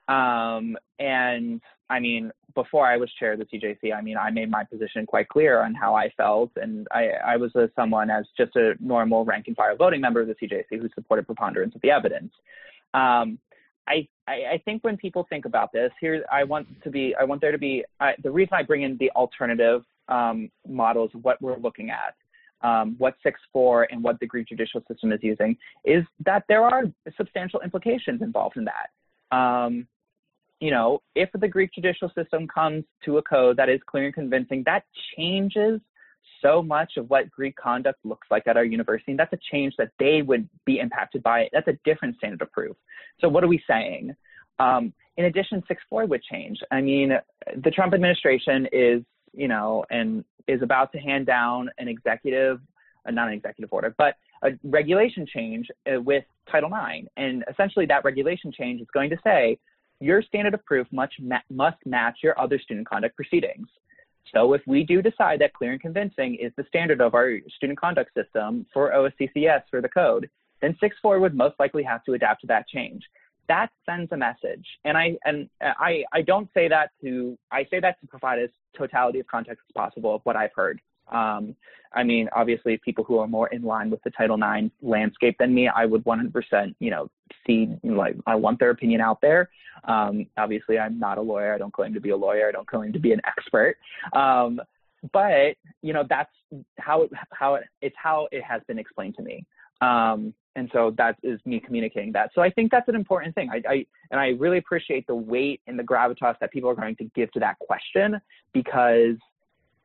Um, and I mean, before I was chair of the C J C, I mean, I made my position quite clear on how I felt. And I, I was a, someone as just a normal rank and file voting member of the C J C who supported preponderance of the evidence. Um, I, I, I think when people think about this, here, I want to be, I want there to be, I, the reason I bring in the alternative um, models, what we're looking at, um, what six four and what the Greek judicial system is using, is that there are substantial implications involved in that. Um, you know, if the Greek judicial system comes to a code that is clear and convincing, that changes so much of what Greek conduct looks like at our university. And that's a change that they would be impacted by. That's a different standard of proof. So what are we saying? Um, in addition, six four would change. I mean, the Trump administration is, you know, and is about to hand down an executive, uh, not an executive order, but a regulation change uh, with Title nine. And essentially that regulation change is going to say, your standard of proof much ma- must match your other student conduct proceedings. So if we do decide that clear and convincing is the standard of our student conduct system for O S C C S for the code, then six four would most likely have to adapt to that change. That sends a message. And I and I, I don't say that to, I say that to provide as totality of context as possible of what I've heard. Um, I mean, obviously people who are more in line with the Title nine landscape than me, I would one hundred percent, you know, see, like, I want their opinion out there. Um, obviously I'm not a lawyer. I don't claim to be a lawyer. I don't claim to be an expert. Um, but, you know, that's how, it, how it, it's how it has been explained to me. Um, and so that is me communicating that. So I think that's an important thing. I, I, and I really appreciate the weight and the gravitas that people are going to give to that question, because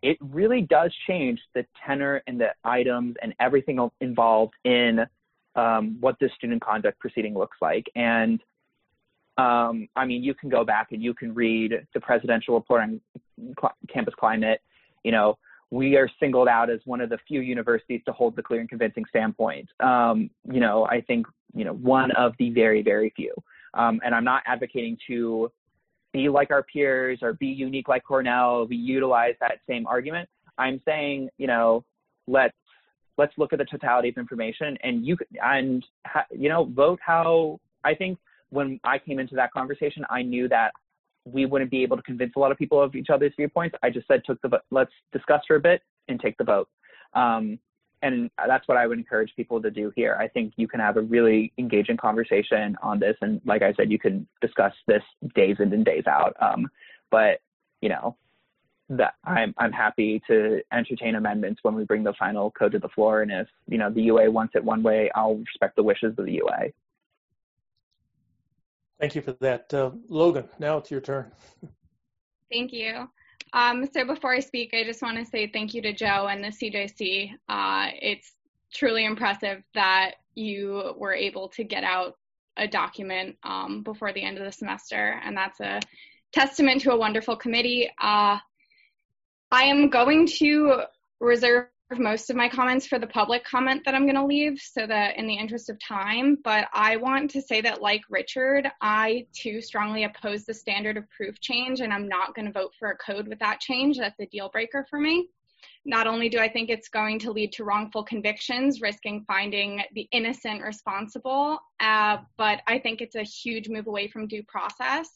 it really does change the tenor and the items and everything involved in um, what the student conduct proceeding looks like. And um, I mean, you can go back and you can read the presidential report on cl- campus climate. You know, we are singled out as one of the few universities to hold the clear and convincing standpoint. Um, you know, I think, you know, one of the very, very few. Um, and I'm not advocating to be like our peers or be unique like Cornell. We utilize that same argument. I'm saying, you know, let's let's look at the totality of information, and you and you know, vote how. I think when I came into that conversation, I knew that we wouldn't be able to convince a lot of people of each other's viewpoints. I just said, took the let's discuss for a bit and take the vote. Um, and that's what I would encourage people to do here. I think you can have a really engaging conversation on this. And like I said, you can discuss this days in and days out. Um, but, you know, that I'm, I'm happy to entertain amendments when we bring the final code to the floor. And if, you know, the U A wants it one way, I'll respect the wishes of the U A. Thank you for that. Uh, Logan, now it's your turn. Thank you. Um, so before I speak, I just want to say thank you to Joe and the C J C. Uh, it's truly impressive that you were able to get out a document um, before the end of the semester, and that's a testament to a wonderful committee. Uh, I am going to reserve most of my comments for the public comment that I'm going to leave, so that in the interest of time, but I want to say that, like Richard, I too strongly oppose the standard of proof change, and I'm not going to vote for a code with that change. That's a deal breaker for me. Not only do I think it's going to lead to wrongful convictions, risking finding the innocent responsible, uh, but I think it's a huge move away from due process.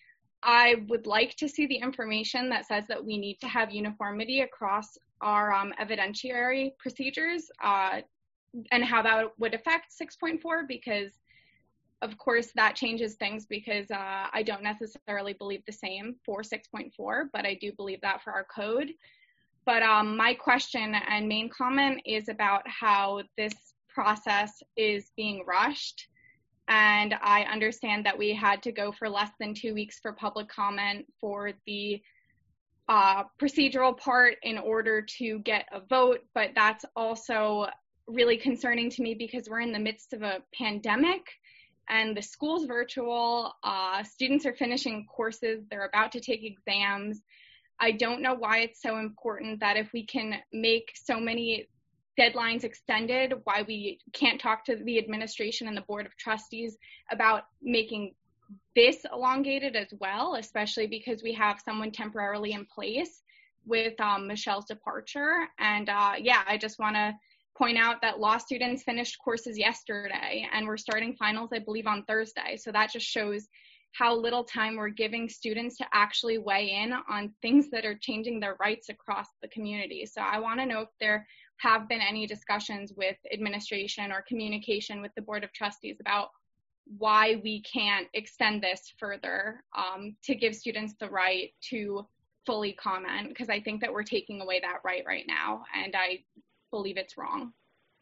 I would like to see the information that says that we need to have uniformity across our um, evidentiary procedures uh, and how that would affect six point four, because of course that changes things, because uh, I don't necessarily believe the same for six point four, but I do believe that for our code. But um, my question and main comment is about how this process is being rushed. And I understand that we had to go for less than two weeks for public comment for the uh, procedural part in order to get a vote, but that's also really concerning to me because we're in the midst of a pandemic and the school's virtual, uh, students are finishing courses, they're about to take exams. I don't know why it's so important that if we can make so many deadlines extended, why we can't talk to the administration and the Board of Trustees about making this elongated as well, especially because we have someone temporarily in place with um, Michelle's departure. And uh, yeah, I just want to point out that law students finished courses yesterday and we're starting finals, I believe, on Thursday. So that just shows how little time we're giving students to actually weigh in on things that are changing their rights across the community. So I want to know if there have been any discussions with administration or communication with the Board of Trustees about why we can't extend this further um, to give students the right to fully comment, because I think that we're taking away that right right now, and I believe it's wrong.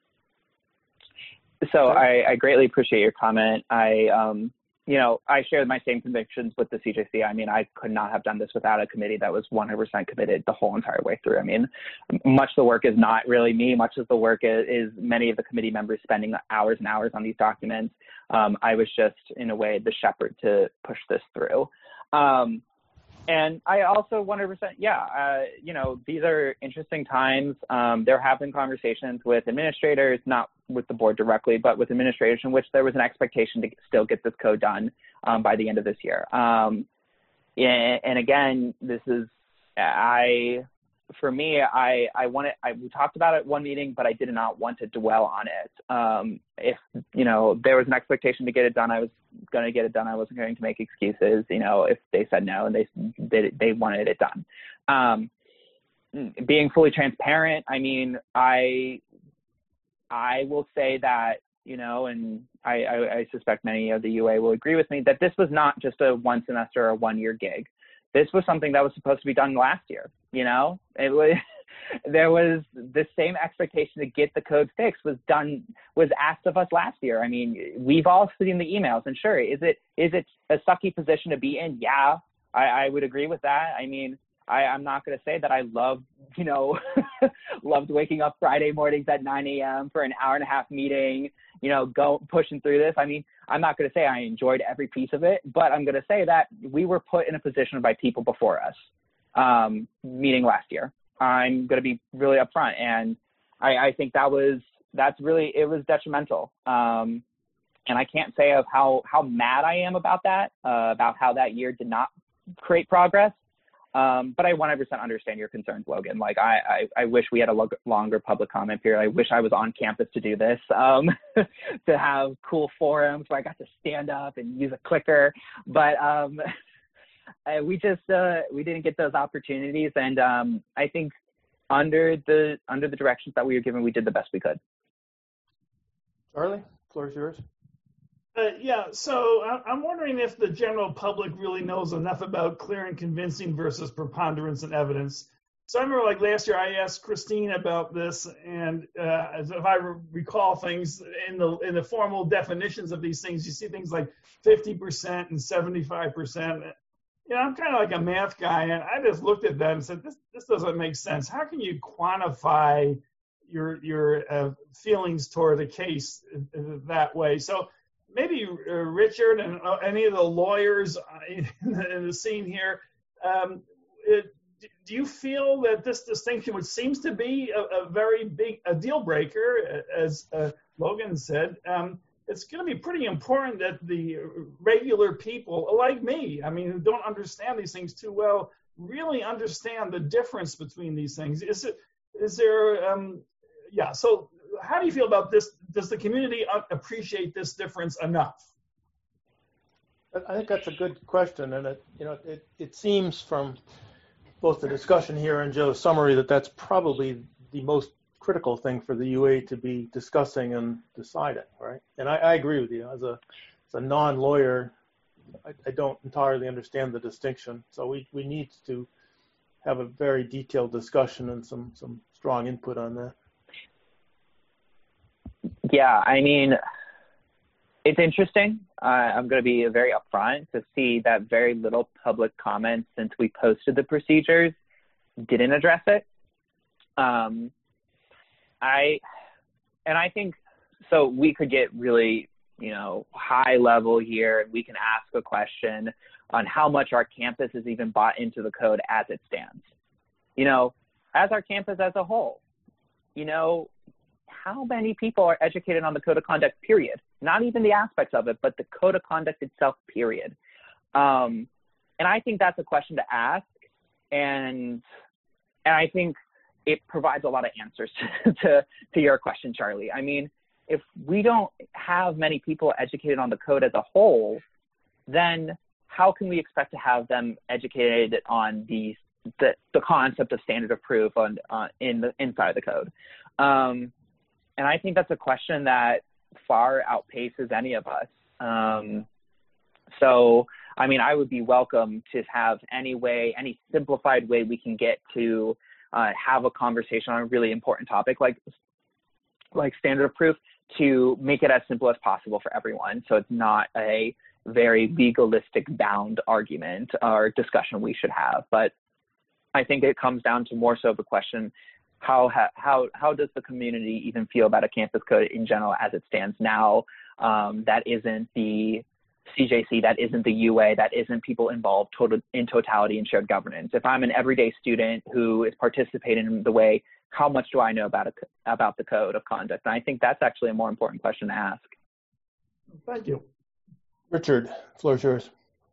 So I, I greatly appreciate your comment. I, um, you know, I share my same convictions with the C J C. I mean, I could not have done this without a committee that was one hundred percent committed the whole entire way through. I mean, much of the work is not really me. Much of the work is, is many of the committee members spending hours and hours on these documents. Um, I was just, in a way, the shepherd to push this through. Um, and I also one hundred percent, yeah, uh, you know, these are interesting times. Um, there have been conversations with administrators, not with the board directly, but with administrators in which there was an expectation to still get this code done um, by the end of this year. Um, and, and again, this is, I, for me, I, I wanted, I, we talked about it one meeting, but I did not want to dwell on it. Um, if, you know, there was an expectation to get it done, I was going to get it done. I wasn't going to make excuses, you know, if they said no and they, they, they wanted it done. Um, being fully transparent, I mean, I, I will say that, you know, and I, I, I suspect many of the U A will agree with me, that this was not just a one semester or one year gig. This was something that was supposed to be done last year. You know, it was, there was the same expectation to get the code fixed was done, was asked of us last year. I mean, we've all seen the emails, and sure, is it, is it a sucky position to be in? Yeah, I, I would agree with that. I mean, I, I'm not going to say that I loved, you know, loved waking up Friday mornings at nine a.m. for an hour and a half meeting, you know, go pushing through this. I mean, I'm not going to say I enjoyed every piece of it, but I'm going to say that we were put in a position by people before us, um, meeting last year. I'm going to be really upfront. And I, I think that was, that's really, it was detrimental. Um, and I can't say of how, how mad I am about that, uh, about how that year did not create progress. Um, but I one hundred percent understand your concerns, Logan. Like, I, I, I wish we had a lo- longer public comment period. I wish I was on campus to do this, um, to have cool forums where I got to stand up and use a clicker. But um, I, we just, uh, we didn't get those opportunities. And um, I think under the, under the directions that we were given, we did the best we could. Charlie, floor is yours. Uh, yeah, so I'm wondering if the general public really knows enough about clear and convincing versus preponderance and evidence. So I remember, like last year, I asked Christine about this, and uh, as if I recall things in the in the formal definitions of these things, you see things like fifty percent and seventy-five percent. You know, I'm kind of like a math guy, and I just looked at that and said, "This this doesn't make sense. How can you quantify your your uh, feelings toward a case that way?" So maybe uh, Richard and uh, any of the lawyers in the, in the scene here, um, it, do you feel that this distinction, which seems to be a, a very big a deal breaker, as uh, Logan said, um, it's going to be pretty important that the regular people, like me, I mean, who don't understand these things too well, really understand the difference between these things? Is it, is there, um, yeah, so how do you feel about this? Does the community appreciate this difference enough? I think that's a good question, and it, you know, it, it seems from both the discussion here and Joe's summary that that's probably the most critical thing for the U A to be discussing and deciding, right? And I, I agree with you. As a as a non-lawyer, I, I don't entirely understand the distinction. So we, we need to have a very detailed discussion and some some strong input on that. Yeah, I mean, it's interesting. Uh, I'm going to be very upfront to see that very little public comment since we posted the procedures didn't address it. Um, I, and I think, so we could get really, you know, high level here, and we can ask a question on how much our campus is even bought into the code as it stands. You know, as our campus as a whole, you know, how many people are educated on the code of conduct, period? Not even the aspects of it, but the code of conduct itself, period. Um, and I think that's a question to ask. And, and I think it provides a lot of answers to, to, to your question, Charlie. I mean, if we don't have many people educated on the code as a whole, then how can we expect to have them educated on the, the, the concept of standard of proof on, uh, in the, inside of the code? Um, And I think that's a question that far outpaces any of us. Um, so, I mean, I would be welcome to have any way, any simplified way we can get to uh, have a conversation on a really important topic like, like standard of proof, to make it as simple as possible for everyone. So it's not a very legalistic bound argument or discussion we should have. But I think it comes down to more so of a question, How, how, how does the community even feel about a campus code in general as it stands now? Um, that isn't the C J C, that isn't the U A, that isn't people involved total, in totality in shared governance. If I'm an everyday student who is participating in the way, how much do I know about, a, about the code of conduct? And I think that's actually a more important question to ask. Thank you. Richard, floor is yours.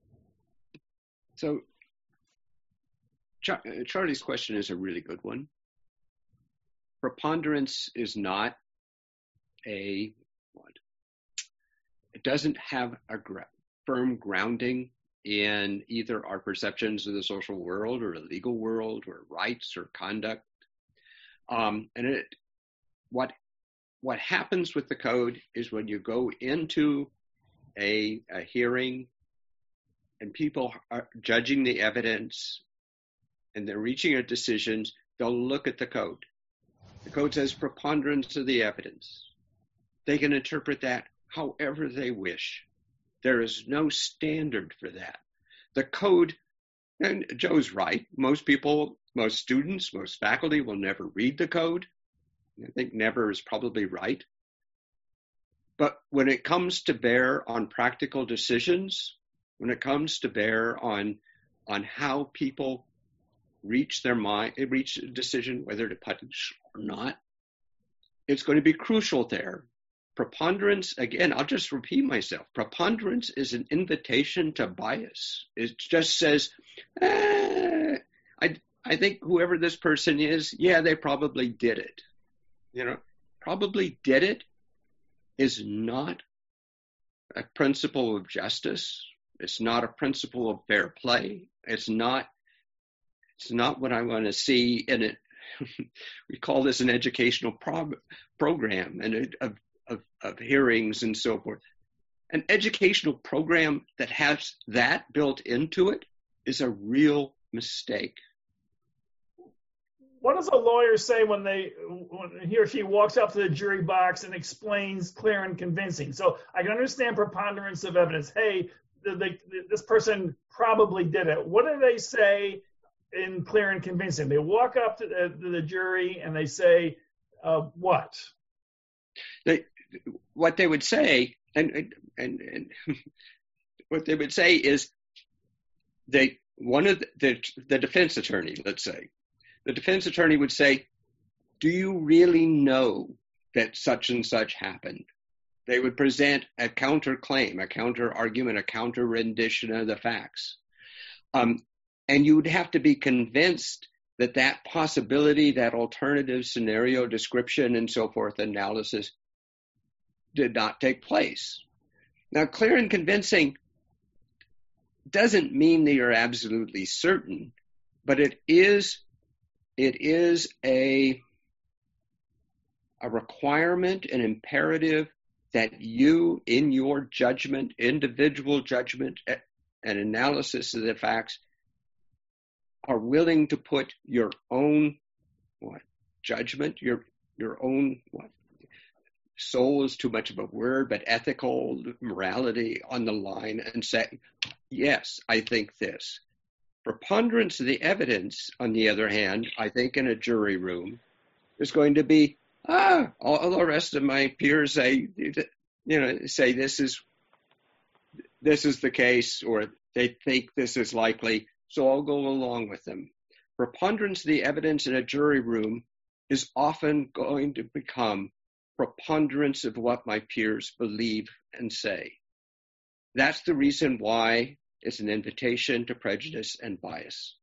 So Char- Charlie's question is a really good one. Preponderance is not a what? It doesn't have a gra- firm grounding in either our perceptions of the social world or the legal world or rights or conduct. Um, and it, what what happens with the code is when you go into a, a hearing and people are judging the evidence and they're reaching a decision, they'll look at the code. The code says preponderance of the evidence. They can interpret that however they wish. There is no standard for that. The code And Joe's right. Most people, most students, most faculty will never read the code. I think never is probably right. But when it comes to bear on practical decisions, when it comes to bear on on how people reach their mind, reach a decision whether to punish or not, it's going to be crucial there. Preponderance, again, I'll just repeat myself. Preponderance is an invitation to bias. It just says, eh, I I think whoever this person is, yeah, they probably did it. You know, probably did it is not a principle of justice. It's not a principle of fair play. It's not, it's not what I want to see in it. We call this an educational prog- program and it, of, of, of hearings and so forth. An educational program that has that built into it is a real mistake. What does a lawyer say when they, when he or she walks up to the jury box and explains clear and convincing? So I can understand preponderance of evidence. Hey, the, the, this person probably did it. What do they say in clear and convincing? They walk up to the, to the jury and they say, uh, what? They, what they would say, and, and, and what they would say is, they one of the, the, the defense attorney, let's say, the defense attorney would say, do you really know that such and such happened? They would present a counterclaim, a counter argument, a counter rendition of the facts. Um, and you would have to be convinced that that possibility, that alternative scenario description and so forth, analysis did not take place. Now, clear and convincing doesn't mean that you're absolutely certain, but it is It is a, a requirement, an imperative that you, in your judgment, individual judgment and analysis of the facts, are willing to put your own what judgment, your your own what soul is too much of a word, but ethical morality on the line and say, yes, I think this. Preponderance of the evidence, on the other hand, I think in a jury room, is going to be, ah, all the rest of my peers say, you know, say this is this is the case, or they think this is likely, so I'll go along with them. Preponderance of the evidence in a jury room is often going to become preponderance of what my peers believe and say. That's the reason why it's an invitation to prejudice and bias.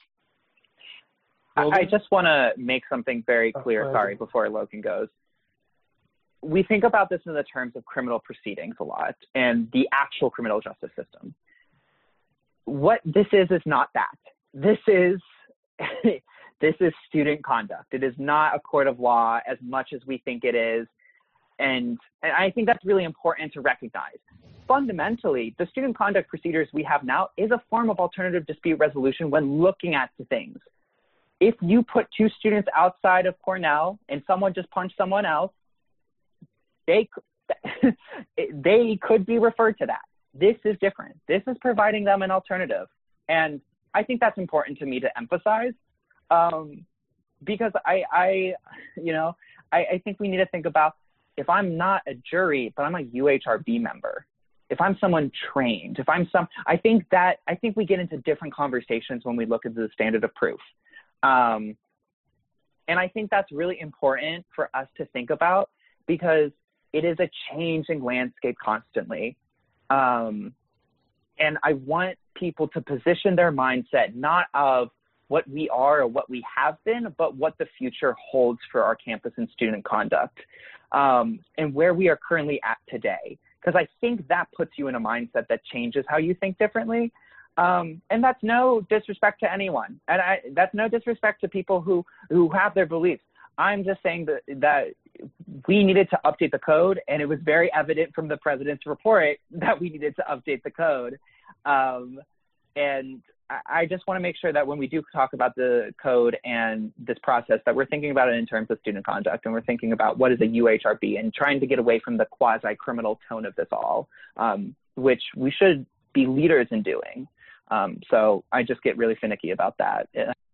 I, I just want to make something very clear, sorry, before Logan goes. We think about this in the terms of criminal proceedings a lot and the actual criminal justice system. What this is is not that. This is this is student conduct. It is not a court of law as much as we think it is. And, and I think that's really important to recognize. Fundamentally, the student conduct procedures we have now is a form of alternative dispute resolution when looking at the things. If you put two students outside of Cornell and someone just punched someone else, they, they could be referred to that. This is different. This is providing them an alternative. And I think that's important to me to emphasize um, because I, I, you know, I, I think we need to think about if I'm not a jury, but I'm a U H R B member, if I'm someone trained, if I'm some, I think that, I think we get into different conversations when we look at the standard of proof. Um, and I think that's really important for us to think about because it is a changing landscape constantly. Um, and I want people to position their mindset, not of what we are or what we have been, but what the future holds for our campus and student conduct, um, and where we are currently at today. Because I think that puts you in a mindset that changes how you think differently. Um, and that's no disrespect to anyone. And I, that's no disrespect to people who, who have their beliefs. I'm just saying that, that we needed to update the code, and it was very evident from the president's report that we needed to update the code. Um, and I just want to make sure that when we do talk about the code and this process, that we're thinking about it in terms of student conduct, and we're thinking about what is a U H R B and trying to get away from the quasi-criminal tone of this all, um, which we should be leaders in doing. Um, so I just get really finicky about that.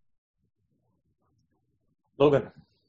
Logan.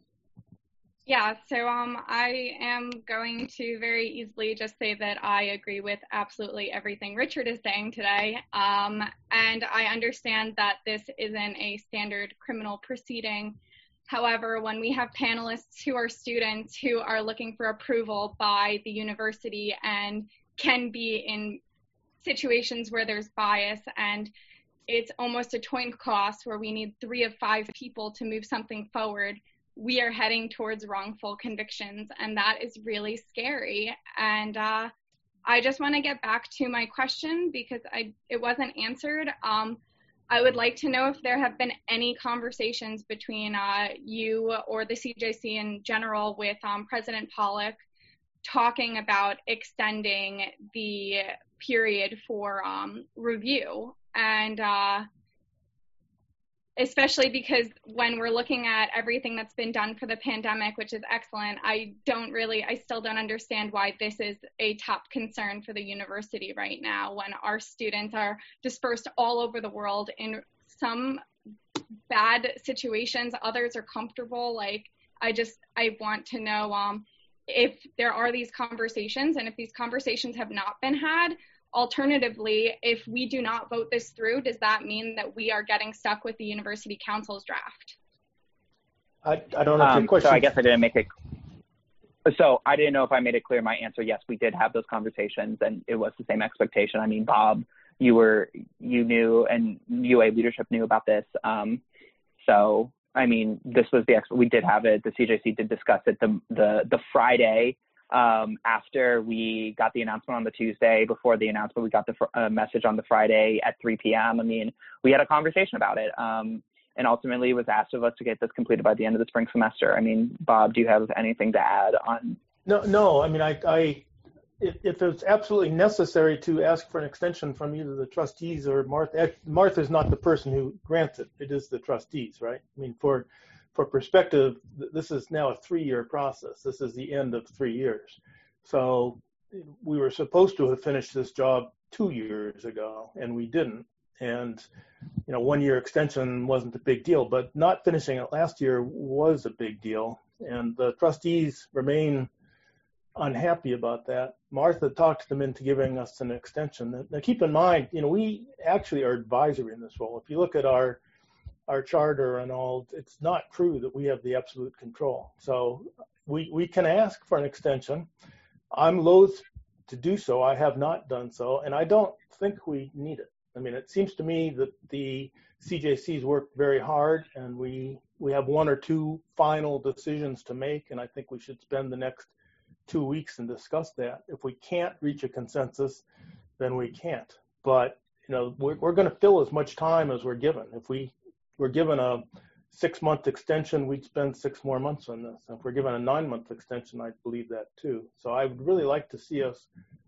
Yeah, so um, I am going to very easily just say that I agree with absolutely everything Richard is saying today. Um, and I understand that this isn't a standard criminal proceeding. However, when we have panelists who are students who are looking for approval by the university and can be in situations where there's bias and it's almost a coin toss where we need three of five people to move something forward, we are heading towards wrongful convictions, and that is really scary. And uh, I just want to get back to my question because I it wasn't answered. Um, I would like to know if there have been any conversations between uh, you or the C J C in general with um, President Pollack talking about extending the period for um, review. And uh, especially because when we're looking at everything that's been done for the pandemic, which is excellent, I don't really, I still don't understand why this is a top concern for the university right now when our students are dispersed all over the world in some bad situations, others are comfortable. Like, I just, I want to know um, if there are these conversations, and if these conversations have not been had. Alternatively, if we do not vote this through, does that mean that we are getting stuck with the University Council's draft? I, I don't know if Um, your question. so I guess I didn't make it. So I didn't know if I made it clear my answer. Yes, we did have those conversations, and it was the same expectation. I mean, Bob, you were, you knew, and U A leadership knew about this. Um, so I mean, this was the ex- we did have it. The C J C did discuss it the the the Friday. Um, after we got the announcement on the Tuesday, before the announcement, we got the fr- uh, message on the Friday at three p.m. I mean, we had a conversation about it. Um, and ultimately it was asked of us to get this completed by the end of the spring semester. I mean, Bob, do you have anything to add on? No, no. I mean, I, I if, if it's absolutely necessary to ask for an extension from either the trustees or Martha, Martha's not the person who grants it. It is the trustees, right? I mean, for For perspective, this is now a three-year process. This is the end of three years. So we were supposed to have finished this job two years ago, and we didn't. And, you know, one-year extension wasn't a big deal, but not finishing it last year was a big deal. And the trustees remain unhappy about that. Martha talked them into giving us an extension. Now, keep in mind, you know, we actually are advisory in this role. If you look at our our charter and all, it's not true that we have the absolute control. So we, we can ask for an extension. I'm loath to do so. I have not done so, and I don't think we need it. I mean, it seems to me that the C J C's worked very hard, and we, we have one or two final decisions to make, and I think we should spend the next two weeks and discuss that. If we can't reach a consensus, then we can't. But, you know, we're, we're going to fill as much time as we're given. If we we're given a six-month extension, we'd spend six more months on this. If we're given a nine-month extension, I believe that too. So I would really like to see us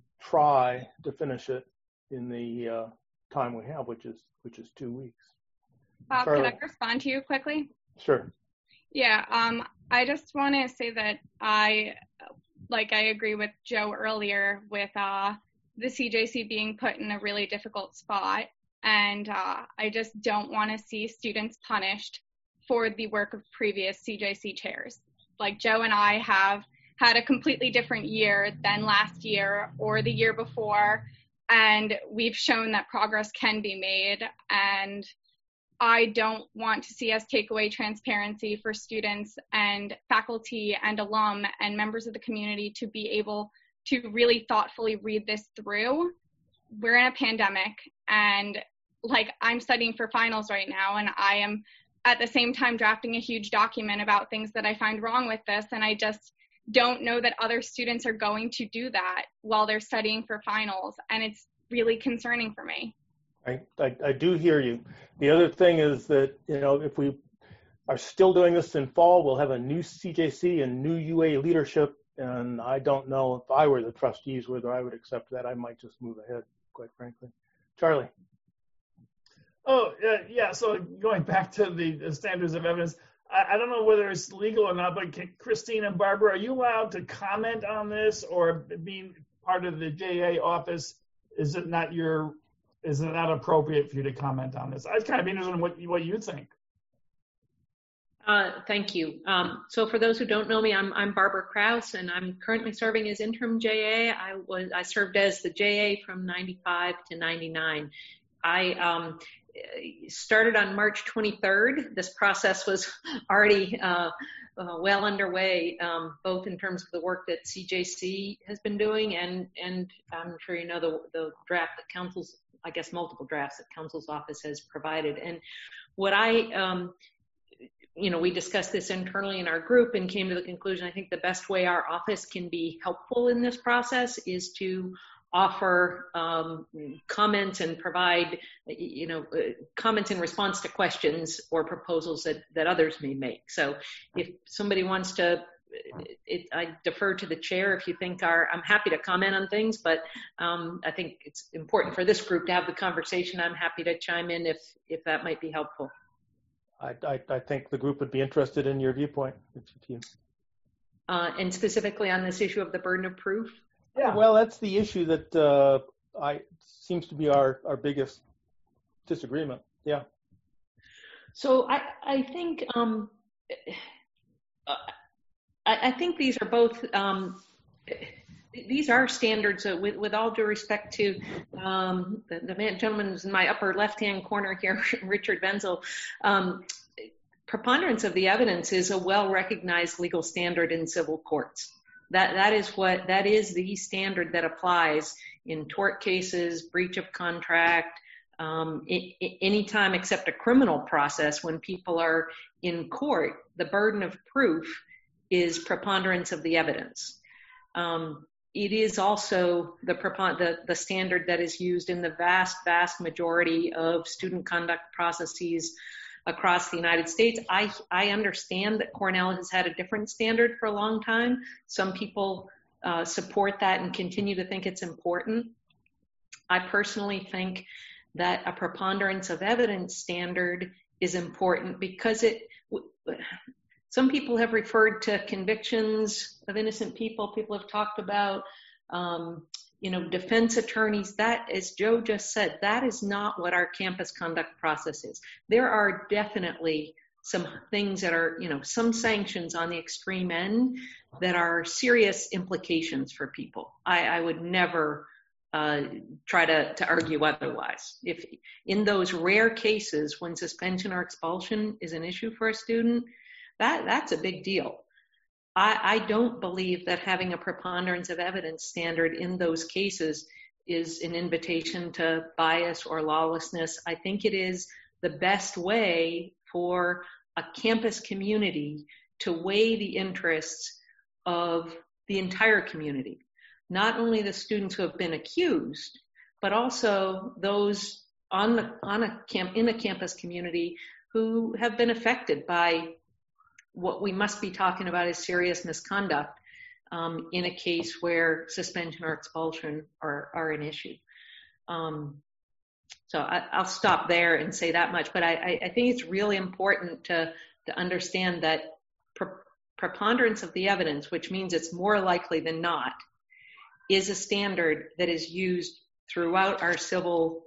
try to finish it in the uh, time we have, which is which is two weeks. Bob, Charlie, can I respond to you quickly? Sure. Yeah, um, I just want to say that I, like I agree with Joe earlier with uh, the C J C being put in a really difficult spot. And uh, I just don't want to see students punished for the work of previous C J C chairs. Like Joe and I have had a completely different year than last year or the year before, and we've shown that progress can be made. And I don't want to see us take away transparency for students and faculty and alum and members of the community to be able to really thoughtfully read this through. We're in a pandemic, and like I'm studying for finals right now, and I am at the same time drafting a huge document about things that I find wrong with this. And I just don't know that other students are going to do that while they're studying for finals. And it's really concerning for me. I, I, I do hear you. The other thing is that, you know, if we are still doing this in fall, we'll have a new C J C and new U A leadership. And I don't know if I were the trustees, whether I would accept that. I might just move ahead, quite frankly. Charlie. Oh, uh, yeah. So going back to the, the standards of evidence, I, I don't know whether it's legal or not, but can, Christine and Barbara, are you allowed to comment on this, or being part of the J A office, is it not your is it not appropriate for you to comment on this? I'd kind of be interested in what, what you think. Uh, thank you. Um, so for those who don't know me, I'm, I'm Barbara Kraus, and I'm currently serving as interim J A. I was I served as the J A from ninety-five to ninety-nine. I um, started on March twenty-third. This process was already uh, uh, well underway, um, both in terms of the work that C J C has been doing, and and I'm sure you know the the draft that Council's, I guess multiple drafts that Council's office has provided. And what I um, you know, we discussed this internally in our group and came to the conclusion, I think the best way our office can be helpful in this process is to offer um, comments and provide, you know, uh, comments in response to questions or proposals that, that others may make. So if somebody wants to, it, I defer to the chair if you think our, I'm happy to comment on things, but um, I think it's important for this group to have the conversation. I'm happy to chime in if, if that might be helpful. I, I, I think the group would be interested in your viewpoint. Uh, and specifically on this issue of the burden of proof? Yeah. Well, that's the issue that uh, I seems to be our, our biggest disagreement. Yeah. So I, I think um, I, I think these are both um, these are standards uh, with, with all due respect to um, the, the man, gentleman who's in my upper left-hand corner here, Richard Wenzel. Um, preponderance of the evidence is a well-recognized legal standard in civil courts. That, that is what, that is the standard that applies in tort cases, breach of contract, um, I, I, any time except a criminal process. When people are in court, the burden of proof is preponderance of the evidence. Um, It is also the, the the standard that is used in the vast, vast majority of student conduct processes across the United States. I, I understand that Cornell has had a different standard for a long time. Some people uh, support that and continue to think it's important. I personally think that a preponderance of evidence standard is important because it, some people have referred to convictions of innocent people. People have talked about, um, you know, defense attorneys. That, as Joe just said, that is not what our campus conduct process is. There are definitely some things that are, you know, some sanctions on the extreme end that are serious implications for people. I, I would never uh, try to, to argue otherwise. If in those rare cases when suspension or expulsion is an issue for a student, That that's a big deal. I, I don't believe that having a preponderance of evidence standard in those cases is an invitation to bias or lawlessness. I think it is the best way for a campus community to weigh the interests of the entire community, not only the students who have been accused, but also those on the on a camp in a campus community who have been affected by what we must be talking about is serious misconduct um, in a case where suspension or expulsion are, are an issue. Um, so I, I'll stop there and say that much, but I, I think it's really important to, to understand that pre- preponderance of the evidence, which means it's more likely than not, is a standard that is used throughout our civil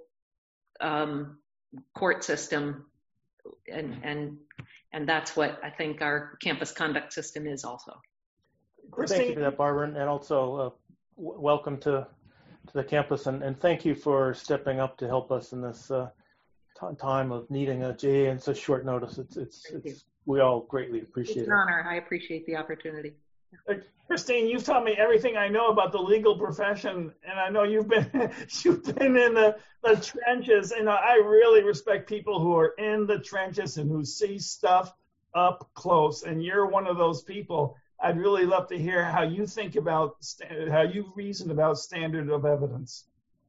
um, court system, and and And that's what I think our campus conduct system is also. Thank you for that, Barbara, and also uh, w- welcome to to the campus, and, and thank you for stepping up to help us in this uh, t- time of needing a J A in such short notice. It's it's, it's we all greatly appreciate it. It's an honor. I appreciate the opportunity. Christine, you've taught me everything I know about the legal profession, and I know you've been you've been in the, the trenches, and I really respect people who are in the trenches and who see stuff up close, and you're one of those people. I'd really love to hear how you think about, how you reason about standard of evidence.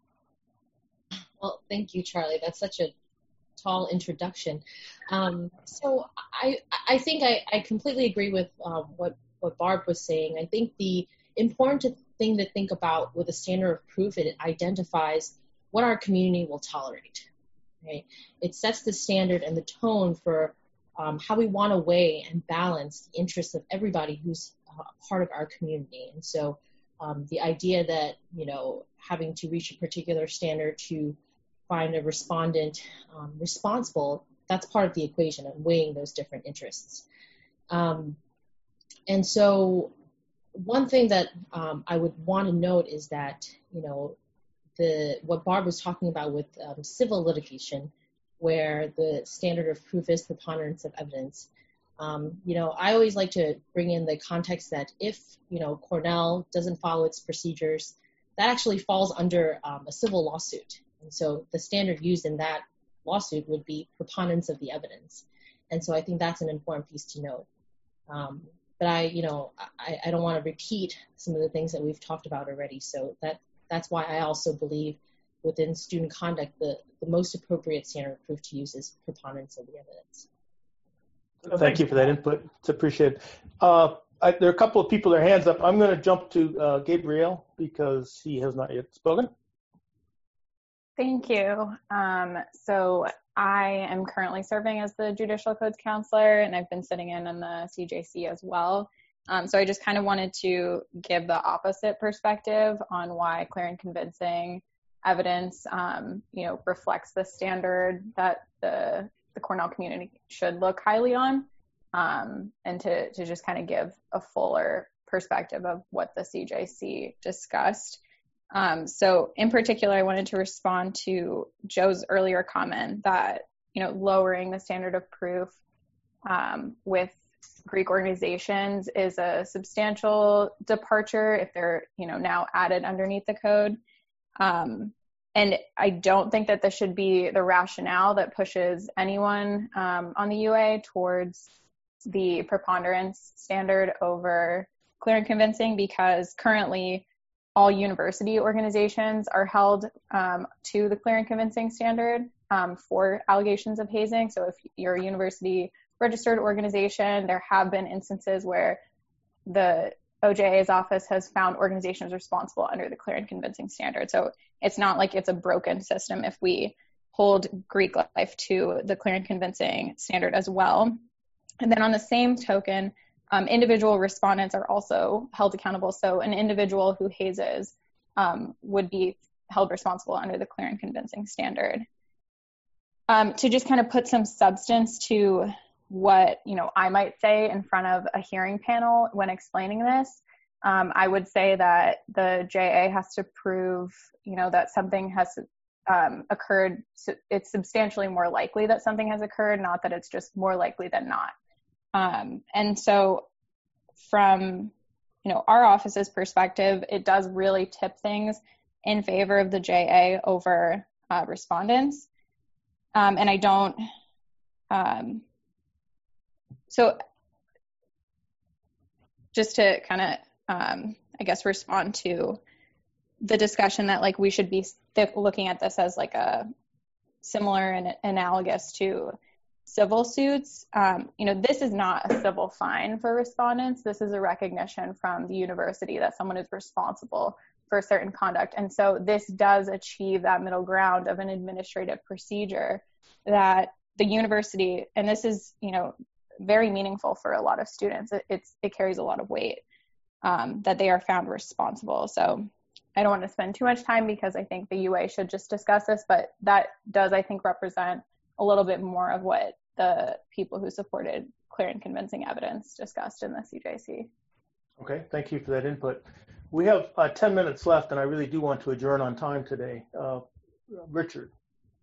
Well, thank you, Charlie. That's such a tall introduction. Um, so I I think I, I completely agree with um, what what Barb was saying. I think the important thing to think about with a standard of proof, it identifies what our community will tolerate, right? It sets the standard and the tone for um, how we want to weigh and balance the interests of everybody who's uh, part of our community. And so um, the idea that, you know, having to reach a particular standard to find a respondent um, responsible, that's part of the equation of weighing those different interests. Um, and so one thing that um, I would want to note is that, you know, the what Barb was talking about with um, civil litigation, where the standard of proof is preponderance of evidence. Um, you know, I always like to bring in the context that if, you know, Cornell doesn't follow its procedures, that actually falls under um, a civil lawsuit. And so the standard used in that lawsuit would be preponderance of the evidence. And so I think that's an important piece to note. Um, but I, you know, I, I don't want to repeat some of the things that we've talked about already. So that that's why I also believe within student conduct, the, the most appropriate standard of proof to use is preponderance of the evidence. Thank you for that input. It's appreciated. Uh, I, there are a couple of people with their hands up. I'm going to jump to uh, Gabriel because he has not yet spoken. Thank you. Um, so I am currently serving as the Judicial Codes Counselor, and I've been sitting in on the C J C as well. Um, so I just kind of wanted to give the opposite perspective on why clear and convincing evidence, um, you know, reflects the standard that the the Cornell community should look highly on, um, and to, to just kind of give a fuller perspective of what the C J C discussed. Um, so in particular, I wanted to respond to Joe's earlier comment that, you know, lowering the standard of proof um, with Greek organizations is a substantial departure if they're, you know, now added underneath the code. Um, And I don't think that this should be the rationale that pushes anyone um, on the U A towards the preponderance standard over clear and convincing, because currently all university organizations are held um, to the clear and convincing standard um, for allegations of hazing. So if you're a university registered organization, there have been instances where the O J A's office has found organizations responsible under the clear and convincing standard. So it's not like it's a broken system if we hold Greek life to the clear and convincing standard as well. And then on the same token, um, individual respondents are also held accountable. So an individual who hazes um, would be held responsible under the clear and convincing standard. Um, to just kind of put some substance to what, you know, I might say in front of a hearing panel when explaining this, um, I would say that the J A has to prove, you know, that something has um, occurred. So it's substantially more likely that something has occurred, not that it's just more likely than not. Um, and so from, you know, our office's perspective, it does really tip things in favor of the J A over uh, respondents. Um, and I don't, um, So just to kind of, um, I guess, respond to the discussion that like we should be th- looking at this as like a similar and analogous to civil suits. Um, you know, this is not a civil fine for respondents. This is a recognition from the university that someone is responsible for certain conduct. And so this does achieve that middle ground of an administrative procedure that the university, and this is, you know, very meaningful for a lot of students. It, it's, it carries a lot of weight um, that they are found responsible. So I don't want to spend too much time because I think the U A should just discuss this, but that does, I think, represent a little bit more of what the people who supported clear and convincing evidence discussed in the C J C. Okay, thank you for that input. We have uh, ten minutes left, and I really do want to adjourn on time today. Uh, Richard.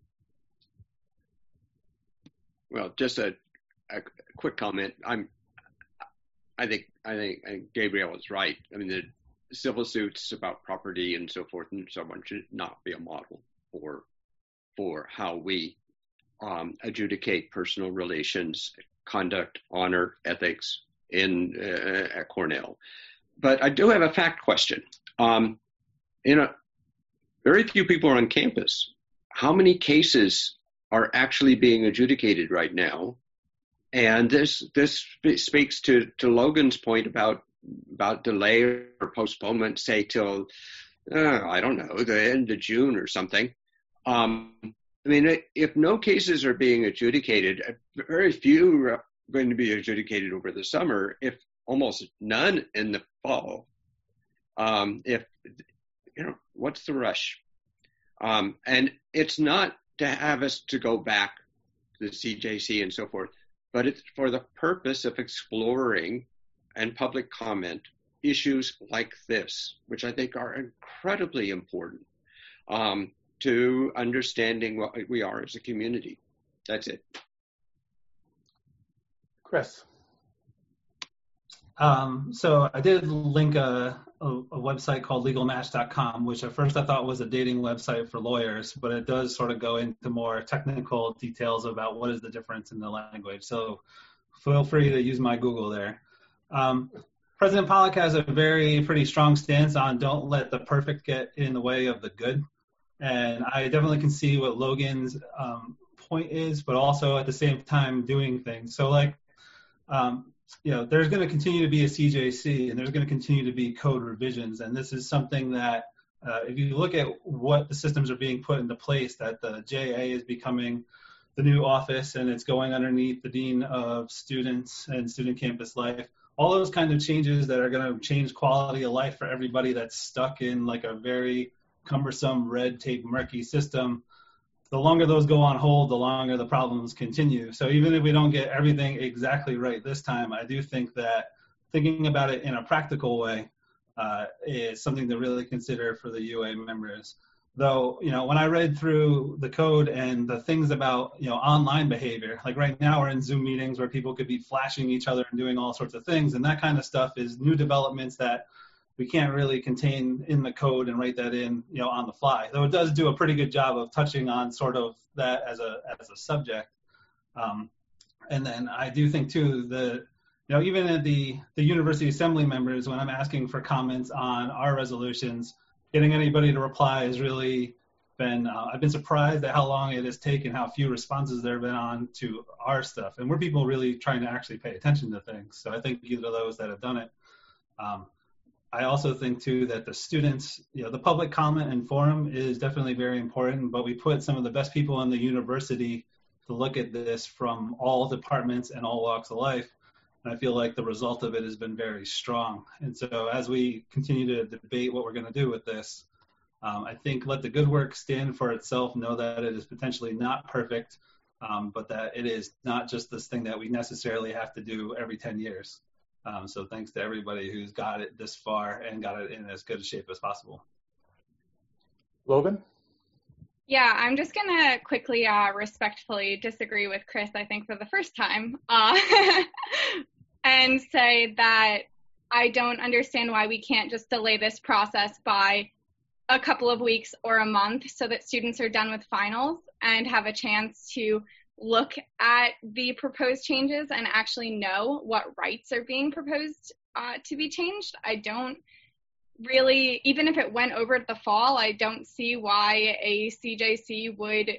Well, just a A quick comment. I'm, I think, I think, I think Gabriel is right. I mean, the civil suits about property and so forth and so on should not be a model for, for how we um, adjudicate personal relations, conduct, honor, ethics in uh, at Cornell. But I do have a fact question. Um, you know, very few people are on campus. How many cases are actually being adjudicated right now? And this this speaks to, to Logan's point about about delay or postponement, say till uh, I don't know, the end of June or something. Um, I mean, if no cases are being adjudicated, very few are going to be adjudicated over the summer. If almost none in the fall, um, if you know, what's the rush? Um, and it's not to have us to go back to the C J C and so forth, but it's for the purpose of exploring and public comment issues like this, which I think are incredibly important um, to understanding what we are as a community. That's it. Chris. Um, so I did link a, a, a website called legal match dot com, which at first I thought was a dating website for lawyers, but it does sort of go into more technical details about what is the difference in the language. So feel free to use my Google there. Um, President Pollack has a very pretty strong stance on don't let the perfect get in the way of the good. And I definitely can see what Logan's um, point is, but also at the same time doing things. So like, um, you know, there's going to continue to be a C J C and there's going to continue to be code revisions. And this is something that uh, if you look at what the systems are being put into place, that the J A is becoming the new office and it's going underneath the Dean of Students and Student Campus Life, all those kinds of changes that are going to change quality of life for everybody that's stuck in like a very cumbersome red tape murky system. The longer those go on hold, the longer the problems continue. So even if we don't get everything exactly right this time, I do think that thinking about it in a practical way uh, is something to really consider for the U A members. Though, you know, when I read through the code and the things about, you know, online behavior, like right now we're in Zoom meetings where people could be flashing each other and doing all sorts of things. And that kind of stuff is new developments that we can't really contain in the code and write that in, you know, on the fly. Though it does do a pretty good job of touching on sort of that as a as a subject. Um, and then I do think too that, you know, even at the the university assembly members, when I'm asking for comments on our resolutions, getting anybody to reply has really been. Uh, I've been surprised at how long it has taken, how few responses there have been on to our stuff, and we're people really trying to actually pay attention to things. So I think either of those that have done it. Um, I also think, too, that the students, you know, the public comment and forum is definitely very important, but we put some of the best people in the university to look at this from all departments and all walks of life. And I feel like the result of it has been very strong. And so as we continue to debate what we're going to do with this, um, I think let the good work stand for itself, know that it is potentially not perfect, um, but that it is not just this thing that we necessarily have to do every ten years. Um, so thanks to everybody who's got it this far and got it in as good a shape as possible. Logan? Yeah, I'm just going to quickly uh, respectfully disagree with Chris, I think, for the first time, uh, and say that I don't understand why we can't just delay this process by a couple of weeks or a month so that students are done with finals and have a chance to look at the proposed changes and actually know what rights are being proposed uh, to be changed. I don't really, even if it went over to the fall, I don't see why a C J C would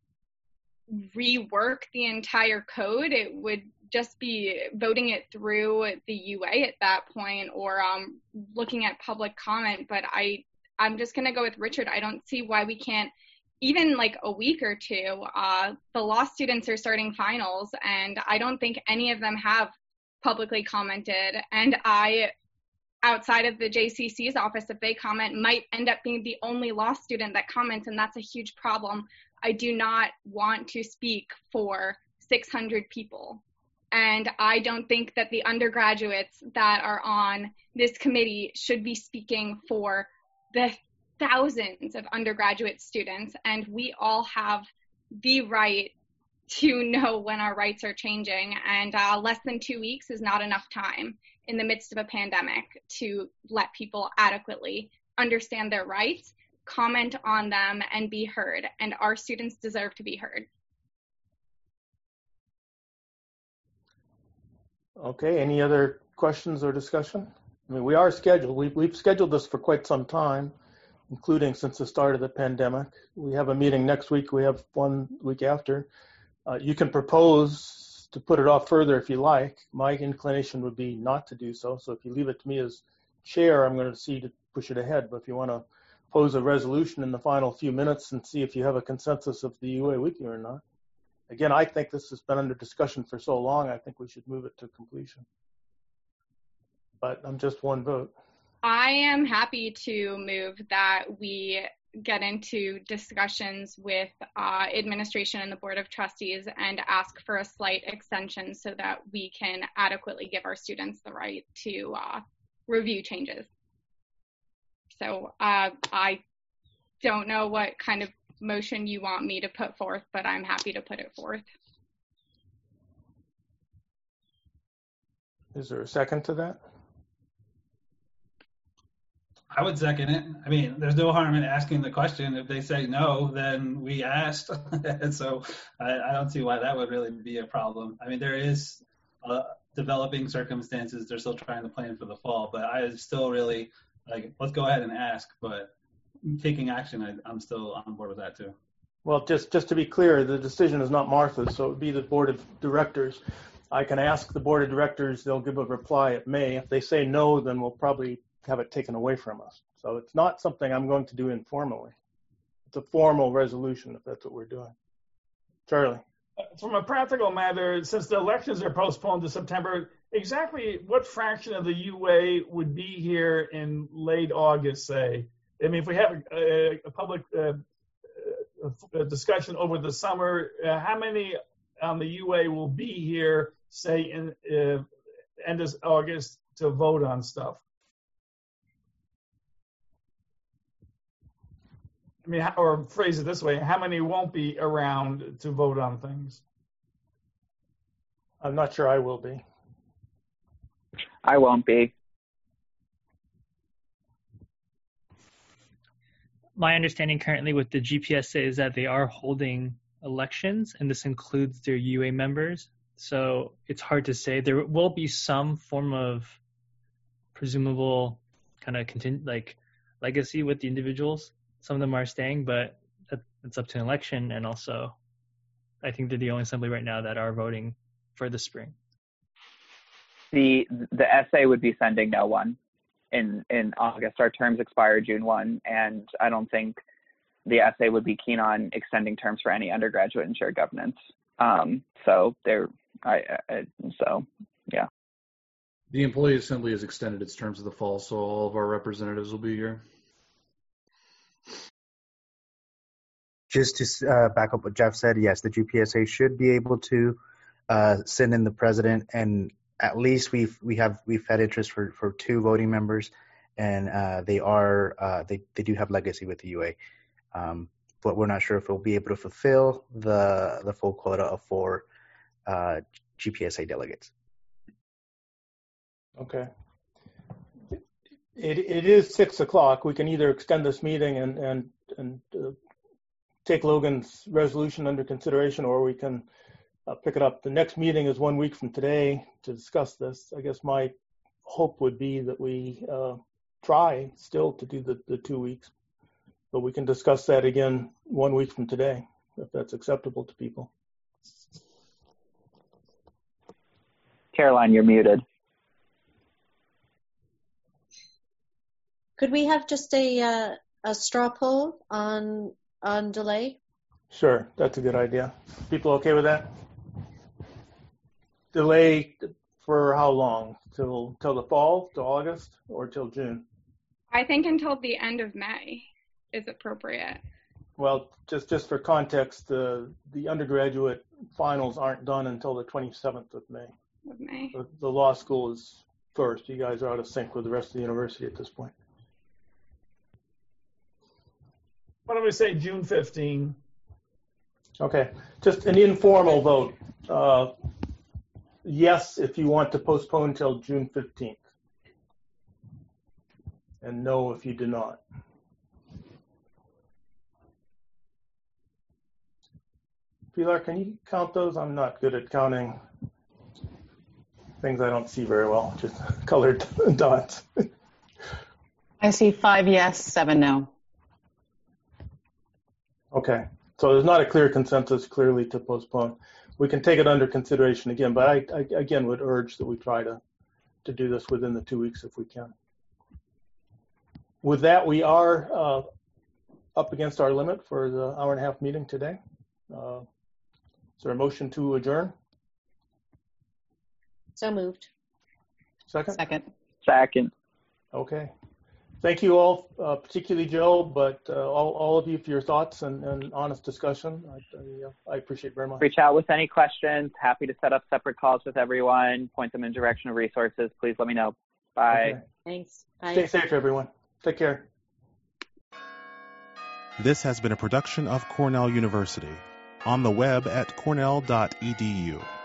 rework the entire code. It would just be voting it through the U A at that point, or um, looking at public comment. But I, I'm just going to go with Richard. I don't see why we can't, even like a week or two, uh, the law students are starting finals, and I don't think any of them have publicly commented. And I, outside of the J C C's office, if they comment, might end up being the only law student that comments, and that's a huge problem. I do not want to speak for six hundred people. And I don't think that the undergraduates that are on this committee should be speaking for the thousands of undergraduate students, and we all have the right to know when our rights are changing, and uh, less than two weeks is not enough time in the midst of a pandemic to let people adequately understand their rights, comment on them, and be heard, and our students deserve to be heard. Okay, any other questions or discussion? I mean, we are scheduled, we've, we've scheduled this for quite some time, including since the start of the pandemic. We have a meeting next week. We have one week after. Uh, you can propose to put it off further if you like. My inclination would be not to do so. So if you leave it to me as chair, I'm going to see to push it ahead. But if you want to pose a resolution in the final few minutes and see if you have a consensus of the U A wiki or not. Again, I think this has been under discussion for so long, I think we should move it to completion. But I'm just one vote. I am happy to move that we get into discussions with uh, administration and the Board of Trustees and ask for a slight extension so that we can adequately give our students the right to uh, review changes. So uh, I don't know what kind of motion you want me to put forth, but I'm happy to put it forth. Is there a second to that? I would second it. I mean, there's no harm in asking the question. If they say no, then we asked. And so I, I don't see why that would really be a problem. I mean, there is uh, developing circumstances. They're still trying to plan for the fall, but I still really like, let's go ahead and ask, but taking action, I, I'm still on board with that too. Well, just, just to be clear, the decision is not Martha's, so it would be the Board of Directors. I can ask the Board of Directors, they'll give a reply at May. If they say no, then we'll probably have it taken away from us. So it's not something I'm going to do informally. It's a formal resolution if that's what we're doing. Charlie. From a practical matter, since the elections are postponed to September, exactly what fraction of the U A would be here in late August, say? I mean, if we have a, a public uh, a discussion over the summer, uh, how many on the U A will be here, say, in uh, end of August to vote on stuff? I mean, or phrase it this way, how many won't be around to vote on things? I'm not sure I will be. I won't be. My understanding currently with the G P S A is that they are holding elections, and this includes their U A members. So it's hard to say. There will be some form of presumable kind of continu- like legacy with the individuals. Some of them are staying, but that, it's up to an election. And also, I think they're the only assembly right now that are voting for the spring. The the S A would be sending no one in, in August. Our terms expire June first, and I don't think the S A would be keen on extending terms for any undergraduate in shared governance. Um, so they're, I, I, so yeah. The Employee Assembly has extended its terms of the fall, so all of our representatives will be here. Just to uh, back up what Jeff said, yes, the G P S A should be able to uh, send in the president, and at least we've we have we've had interest for, for two voting members, and uh, they are uh, they they do have legacy with the U A, um, but we're not sure if we'll be able to fulfill the the full quota of four uh, G P S A delegates. Okay. It it is six o'clock. We can either extend this meeting and and and. Uh, take Logan's resolution under consideration, or we can uh, pick it up. The next meeting is one week from today to discuss this. I guess my hope would be that we uh, try still to do the, the two weeks, but we can discuss that again one week from today, if that's acceptable to people. Caroline, you're muted. Could we have just a uh, a straw poll on on delay? Sure, that's a good idea. People okay with that? Delay for how long? Till till the fall, till August, or till June? I think until the end of May is appropriate. Well, just just for context, the the undergraduate finals aren't done until the twenty-seventh of May. Of May. The, the law school is first. You guys are out of sync with the rest of the university at this point. Why don't we say June fifteenth? Okay, just an informal vote. Uh, yes, if you want to postpone till June fifteenth. And no if you do not. Pilar, can you count those? I'm not good at counting things I don't see very well, just colored dots. I see five yes, seven no. Okay, so there's not a clear consensus clearly to postpone. We can take it under consideration again, but I, I again would urge that we try to, to do this within the two weeks if we can. With that, we are uh, up against our limit for the hour and a half meeting today. Uh, is there a motion to adjourn? So moved. Second? Second. Second. Okay. Thank you all, uh, particularly Joe, but uh, all, all of you for your thoughts and, and honest discussion. I, I, I appreciate it very much. Reach out with any questions. Happy to set up separate calls with everyone, point them in direction of resources. Please let me know. Bye. Okay. Thanks. Bye. Stay safe, everyone. Take care. This has been a production of Cornell University. On the web at cornell dot e d u.